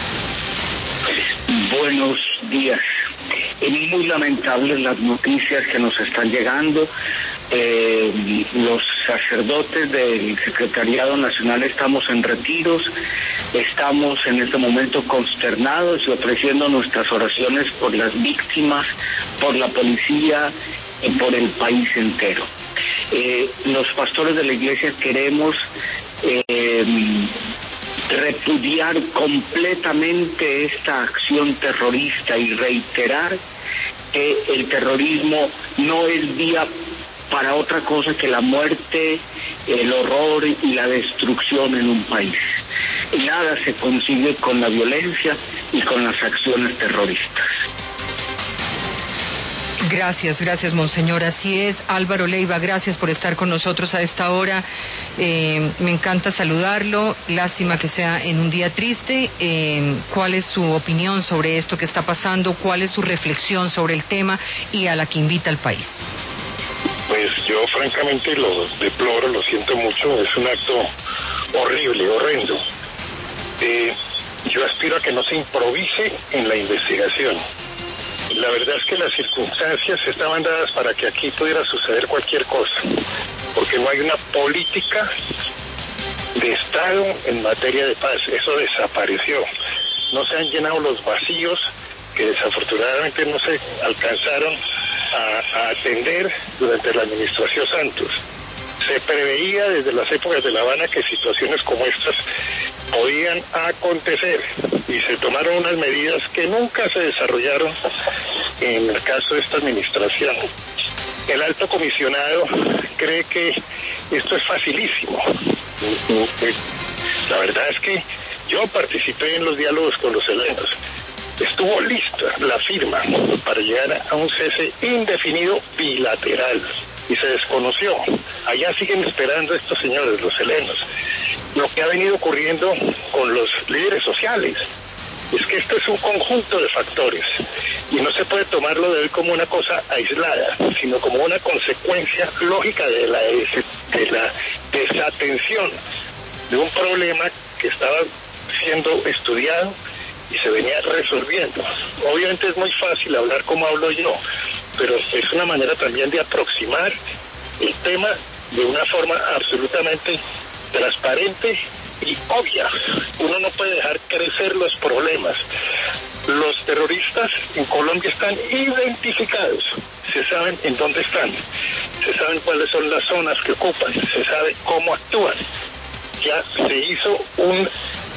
Speaker 8: Buenos días. Es muy lamentable las noticias que nos están llegando. Los sacerdotes del Secretariado Nacional estamos en retiros, estamos en este momento consternados y ofreciendo nuestras oraciones por las víctimas, por la policía y por el país entero. Los pastores de la iglesia queremos repudiar completamente esta acción terrorista y reiterar que el terrorismo no es vía para otra cosa que la muerte, el horror y la destrucción en un país. Nada se consigue con la violencia y con las acciones terroristas.
Speaker 19: Gracias, monseñor. Así es, Álvaro Leiva, gracias por estar con nosotros a esta hora. Me encanta saludarlo. Lástima que sea en un día triste. ¿Cuál es su opinión sobre esto que está pasando? ¿Cuál es su reflexión sobre el tema y a la que invita al país?
Speaker 22: Pues yo francamente lo deploro, lo siento mucho, es un acto horrible, horrendo. Yo aspiro a que no se improvise en la investigación. La verdad es que las circunstancias estaban dadas para que aquí pudiera suceder cualquier cosa, porque no hay una política de Estado en materia de paz, eso desapareció. No se han llenado los vacíos que desafortunadamente no se alcanzaron a atender durante la administración Santos. Se preveía desde las épocas de La Habana que situaciones como estas podían acontecer y se tomaron unas medidas que nunca se desarrollaron en el caso de esta administración. El alto comisionado cree que esto es facilísimo. La verdad es que yo participé en los diálogos con los helenos. Estuvo lista la firma para llegar a un cese indefinido bilateral y se desconoció. Allá siguen esperando estos señores, los helenos. Lo que ha venido ocurriendo con los líderes sociales es que esto es un conjunto de factores y no se puede tomarlo de hoy como una cosa aislada, sino como una consecuencia lógica de la desatención de un problema que estaba siendo estudiado y se venía resolviendo. Obviamente es muy fácil hablar como hablo yo, pero es una manera también de aproximar el tema de una forma absolutamente transparente y obvia. Uno no puede dejar crecer los problemas. Los terroristas en Colombia están identificados, se saben en dónde están, se saben cuáles son las zonas que ocupan, se sabe cómo actúan. Ya se hizo un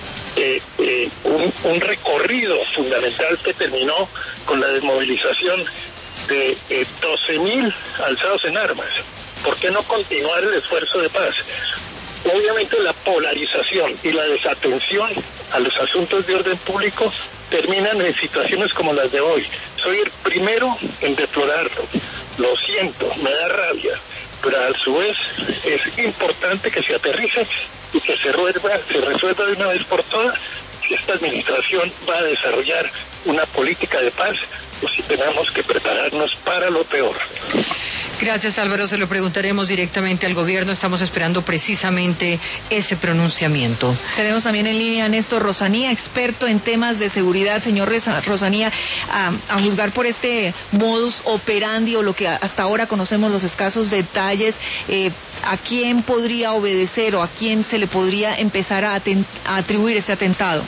Speaker 22: recorrido fundamental que terminó con la desmovilización de 12.000 alzados en armas. ¿Por qué no continuar el esfuerzo de paz? Obviamente la polarización y la desatención a los asuntos de orden público terminan en situaciones como las de hoy. Soy el primero en deplorarlo, lo siento, me da rabia, pero a su vez es importante que se aterrice y que se resuelva de una vez por todas si esta administración va a desarrollar una política de paz o si tenemos que prepararnos para lo peor.
Speaker 19: Gracias, Álvaro. Se lo preguntaremos directamente al gobierno. Estamos esperando precisamente ese pronunciamiento.
Speaker 4: Tenemos también en línea a Néstor Rosanía, experto en temas de seguridad. Señor Rosanía, a juzgar por este modus operandi o lo que hasta ahora conocemos, los escasos detalles, ¿a quién podría obedecer o a quién se le podría empezar a atribuir este atentado?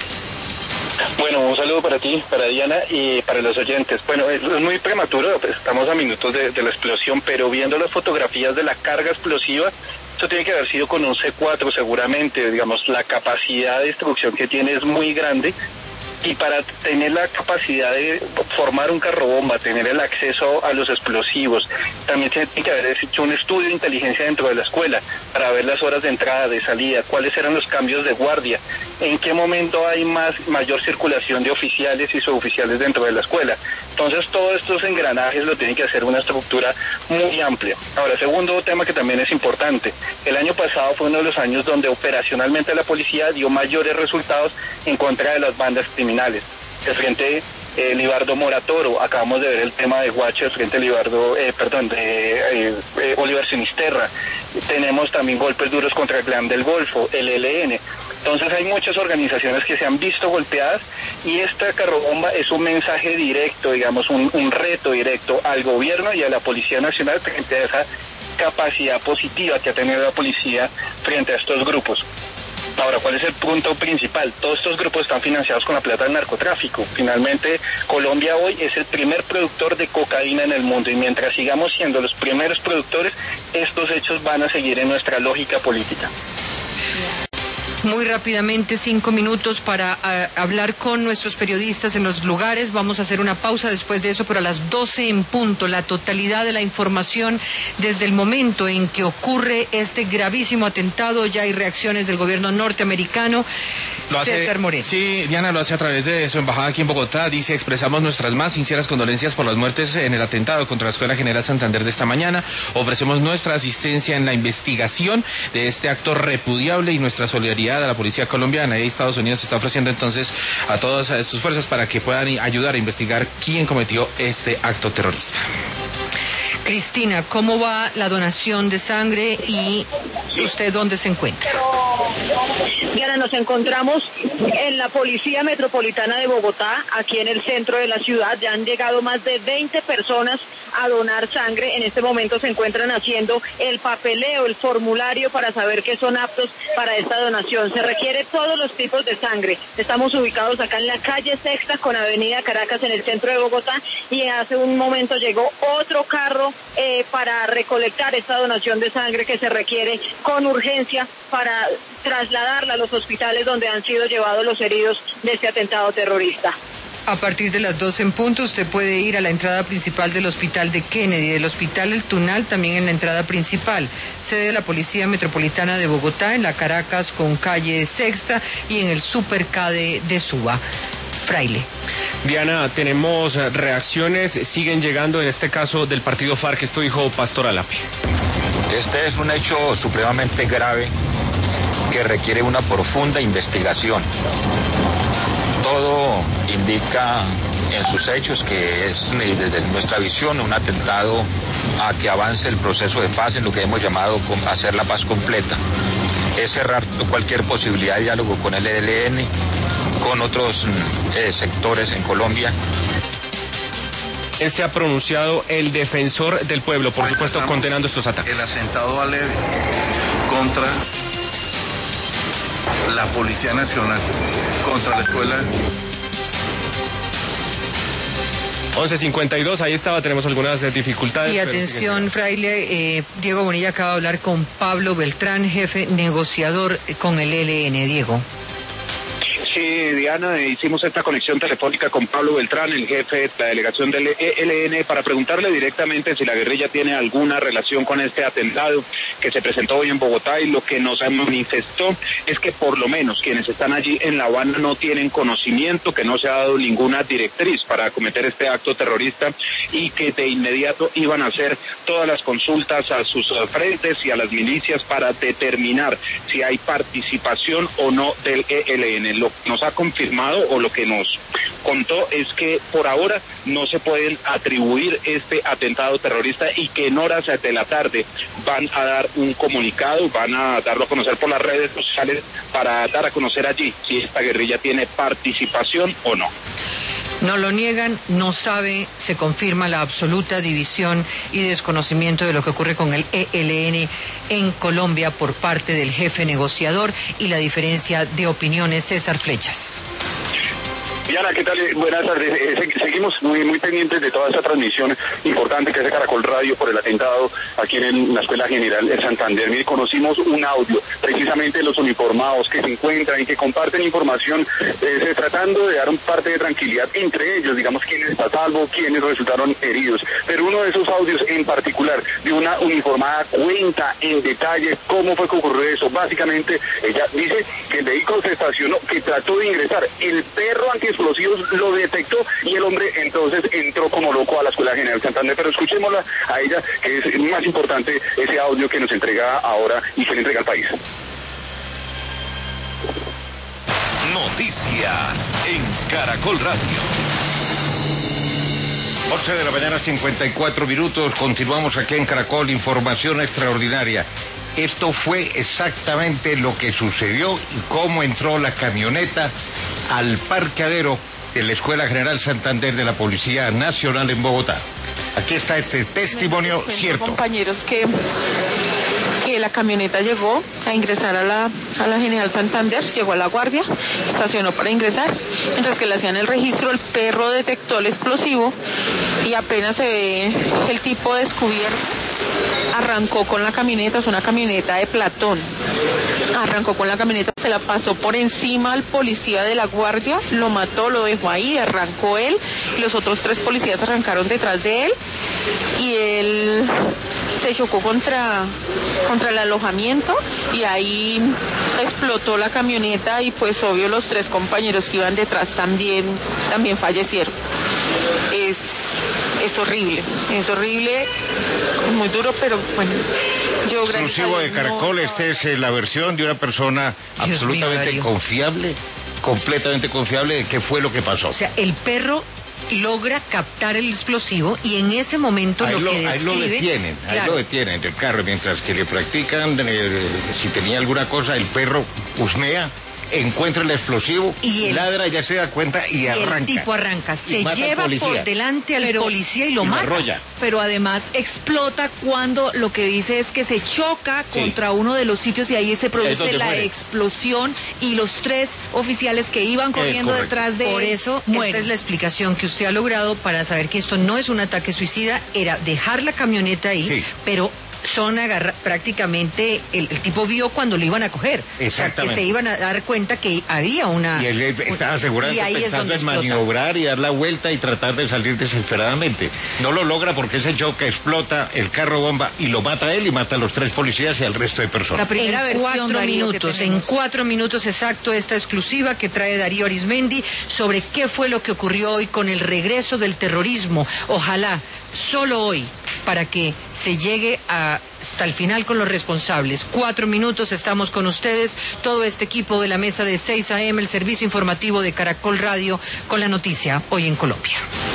Speaker 9: Bueno, un saludo para ti, para Diana y para los oyentes. Bueno, es muy prematuro, pues, estamos a minutos de la explosión, pero viendo las fotografías de la carga explosiva, eso tiene que haber sido con un C4 seguramente, digamos, la capacidad de destrucción que tiene es muy grande. Y para tener la capacidad de formar un carrobomba, tener el acceso a los explosivos, también tiene que haber hecho un estudio de inteligencia dentro de la escuela para ver las horas de entrada, de salida, cuáles eran los cambios de guardia, en qué momento hay mayor circulación de oficiales y suboficiales dentro de la escuela. Entonces todos estos engranajes lo tiene que hacer una estructura muy amplia. Ahora, segundo tema que también es importante, el año pasado fue uno de los años donde operacionalmente la policía dio mayores resultados en contra de las bandas criminales. El frente Libardo Moratoro, acabamos de ver el tema de Guacho, el frente Libardo, Oliver Sinisterra. Tenemos también golpes duros contra el Clan del Golfo, el ELN. Entonces hay muchas organizaciones que se han visto golpeadas y esta carrobomba es un mensaje directo, digamos, un reto directo al gobierno y a la Policía Nacional frente a esa capacidad positiva que ha tenido la policía frente a estos grupos. Ahora, ¿cuál es el punto principal? Todos estos grupos están financiados con la plata del narcotráfico. Finalmente, Colombia hoy es el primer productor de cocaína en el mundo y mientras sigamos siendo los primeros productores, estos hechos van a seguir en nuestra lógica política.
Speaker 19: Muy rápidamente, 5 minutos para hablar con nuestros periodistas en los lugares. Vamos a hacer una pausa después de eso, pero a las 12 en punto, la totalidad de la información desde el momento en que ocurre este gravísimo atentado. Ya hay reacciones del gobierno norteamericano. César Moreno.
Speaker 3: Sí, Diana lo hace a través de su embajada aquí en Bogotá. Dice: expresamos nuestras más sinceras condolencias por las muertes en el atentado contra la Escuela General Santander de esta mañana. Ofrecemos nuestra asistencia en la investigación de este acto repudiable y nuestra solidaridad a la policía colombiana. Y Estados Unidos está ofreciendo entonces a todas sus fuerzas para que puedan ayudar a investigar quién cometió este acto terrorista.
Speaker 19: Cristina, ¿cómo va la donación de sangre y usted dónde se encuentra?
Speaker 14: Diana, nos encontramos en la Policía Metropolitana de Bogotá, aquí en el centro de la ciudad. Ya han llegado más de 20 personas a donar sangre. En este momento se encuentran haciendo el papeleo, el formulario para saber que son aptos para esta donación. Se requiere todos los tipos de sangre. Estamos ubicados acá en la calle Sexta con Avenida Caracas en el centro de Bogotá y hace un momento llegó otro carro para recolectar esta donación de sangre que se requiere con urgencia para trasladarla a los hospitales donde han sido llevados los heridos de este atentado terrorista.
Speaker 19: A partir de las 12 en punto, usted puede ir a la entrada principal del hospital de Kennedy, del hospital El Tunal, también en la entrada principal, sede de la Policía Metropolitana de Bogotá, en la Caracas con calle Sexta y en el Supercade de Suba. Fraile.
Speaker 17: Diana, tenemos reacciones, siguen llegando en este caso del partido FARC, esto dijo Pastor Alape.
Speaker 12: Este es un hecho supremamente grave que requiere una profunda investigación. Todo indica en sus hechos que es, desde nuestra visión, un atentado a que avance el proceso de paz en lo que hemos llamado hacer la paz completa. Es cerrar cualquier posibilidad de diálogo con el ELN, con otros sectores en Colombia.
Speaker 17: Se ha pronunciado el defensor del pueblo, por supuesto, condenando estos ataques.
Speaker 23: El atentado a leve contra la Policía Nacional, contra la escuela.
Speaker 17: 11:52, ahí estaba, tenemos algunas dificultades.
Speaker 19: Y atención, Fraile, Diego Bonilla acaba de hablar con Pablo Beltrán, jefe negociador con el ELN. Diego.
Speaker 9: Sí, Diana, hicimos esta conexión telefónica con Pablo Beltrán, el jefe de la delegación del ELN, para preguntarle directamente si la guerrilla tiene alguna relación con este atentado que se presentó hoy en Bogotá, y lo que nos manifestó es que por lo menos quienes están allí en La Habana no tienen conocimiento, que no se ha dado ninguna directriz para cometer este acto terrorista y que de inmediato iban a hacer todas las consultas a sus frentes y a las milicias para determinar si hay participación o no del ELN. Lo que
Speaker 20: nos ha confirmado o lo que nos contó es que por ahora no se pueden atribuir este atentado terrorista y que en horas de la tarde van a dar un comunicado, van a darlo a conocer por las redes sociales para dar a conocer allí si esta guerrilla tiene participación o no.
Speaker 19: No lo niegan, no sabe, se confirma la absoluta división y desconocimiento de lo que ocurre con el ELN en Colombia por parte del jefe negociador y la diferencia de opiniones. César Flechas.
Speaker 20: Diana, ¿qué tal? Buenas tardes. Seguimos muy pendientes de toda esta transmisión importante que hace Caracol Radio por el atentado aquí en la Escuela General de Santander. Mire, conocimos un audio precisamente de los uniformados que se encuentran y que comparten información tratando de dar un parte de tranquilidad entre ellos, digamos, quiénes está a salvo, quiénes resultaron heridos. Pero uno de esos audios en particular de una uniformada cuenta en detalle cómo fue que ocurrió eso. Básicamente, ella dice que el vehículo se estacionó, que trató de ingresar. El perro antiexplosivos lo detectó y el hombre entonces entró como loco a la Escuela General Santander. Pero escuchémosla a ella, que es más importante ese audio que nos entrega ahora y que le entrega al país.
Speaker 1: Noticia en Caracol Radio.
Speaker 10: 11 de la mañana, 54 minutos. Continuamos aquí en Caracol. Información extraordinaria. Esto fue exactamente lo que sucedió y cómo entró la camioneta al parqueadero de la Escuela General Santander de la Policía Nacional en Bogotá. Aquí está este testimonio cierto.
Speaker 18: Compañeros que la camioneta llegó a ingresar a la General Santander, llegó a la guardia, estacionó para ingresar, mientras que le hacían el registro, el perro detectó el explosivo y apenas se ve el tipo descubierto, arrancó con la camioneta, es una camioneta de Platón, arrancó con la camioneta, se la pasó por encima al policía de la guardia, lo mató, lo dejó ahí, arrancó él, y los otros 3 policías arrancaron detrás de él, y él se chocó contra el alojamiento, y ahí explotó la camioneta, y pues obvio los 3 compañeros que iban detrás también fallecieron. Es horrible, muy duro, pero bueno, yo
Speaker 10: exclusivo de Caracol, esta es la versión de una persona absolutamente confiable, completamente confiable de qué fue lo que pasó.
Speaker 19: O sea, el perro logra captar el explosivo y en ese momento
Speaker 10: ahí
Speaker 19: lo que describe...
Speaker 10: Ahí lo detienen del carro, mientras que le practican, si tenía alguna cosa, el perro husmea, encuentra el explosivo, y ladra, ya se da cuenta y arranca.
Speaker 19: El tipo arranca, se lleva por delante al policía y lo mata.
Speaker 4: Pero además explota cuando lo que dice es que se choca contra uno de los sitios y ahí se produce la explosión y los 3 oficiales que iban corriendo detrás de él.
Speaker 19: Por eso, esta es la explicación que usted ha logrado para saber que esto no es un ataque suicida, era dejar la camioneta ahí, pero son prácticamente, el tipo vio cuando lo iban a coger.
Speaker 10: Exactamente.
Speaker 19: O sea, que se iban a dar cuenta que había una...
Speaker 10: Y él estaba asegurando, pensando en maniobrar y dar la vuelta y tratar de salir desesperadamente. No lo logra porque ese choque explota el carro bomba y lo mata a él y mata a los 3 policías y al resto de personas.
Speaker 19: La primera versión, en 4 minutos exacto, esta exclusiva que trae Darío Arizmendi sobre qué fue lo que ocurrió hoy con el regreso del terrorismo. Ojalá, solo hoy, para que se llegue hasta el final con los responsables. 4 minutos, estamos con ustedes, todo este equipo de la mesa de 6 AM, el servicio informativo de Caracol Radio, con la noticia hoy en Colombia.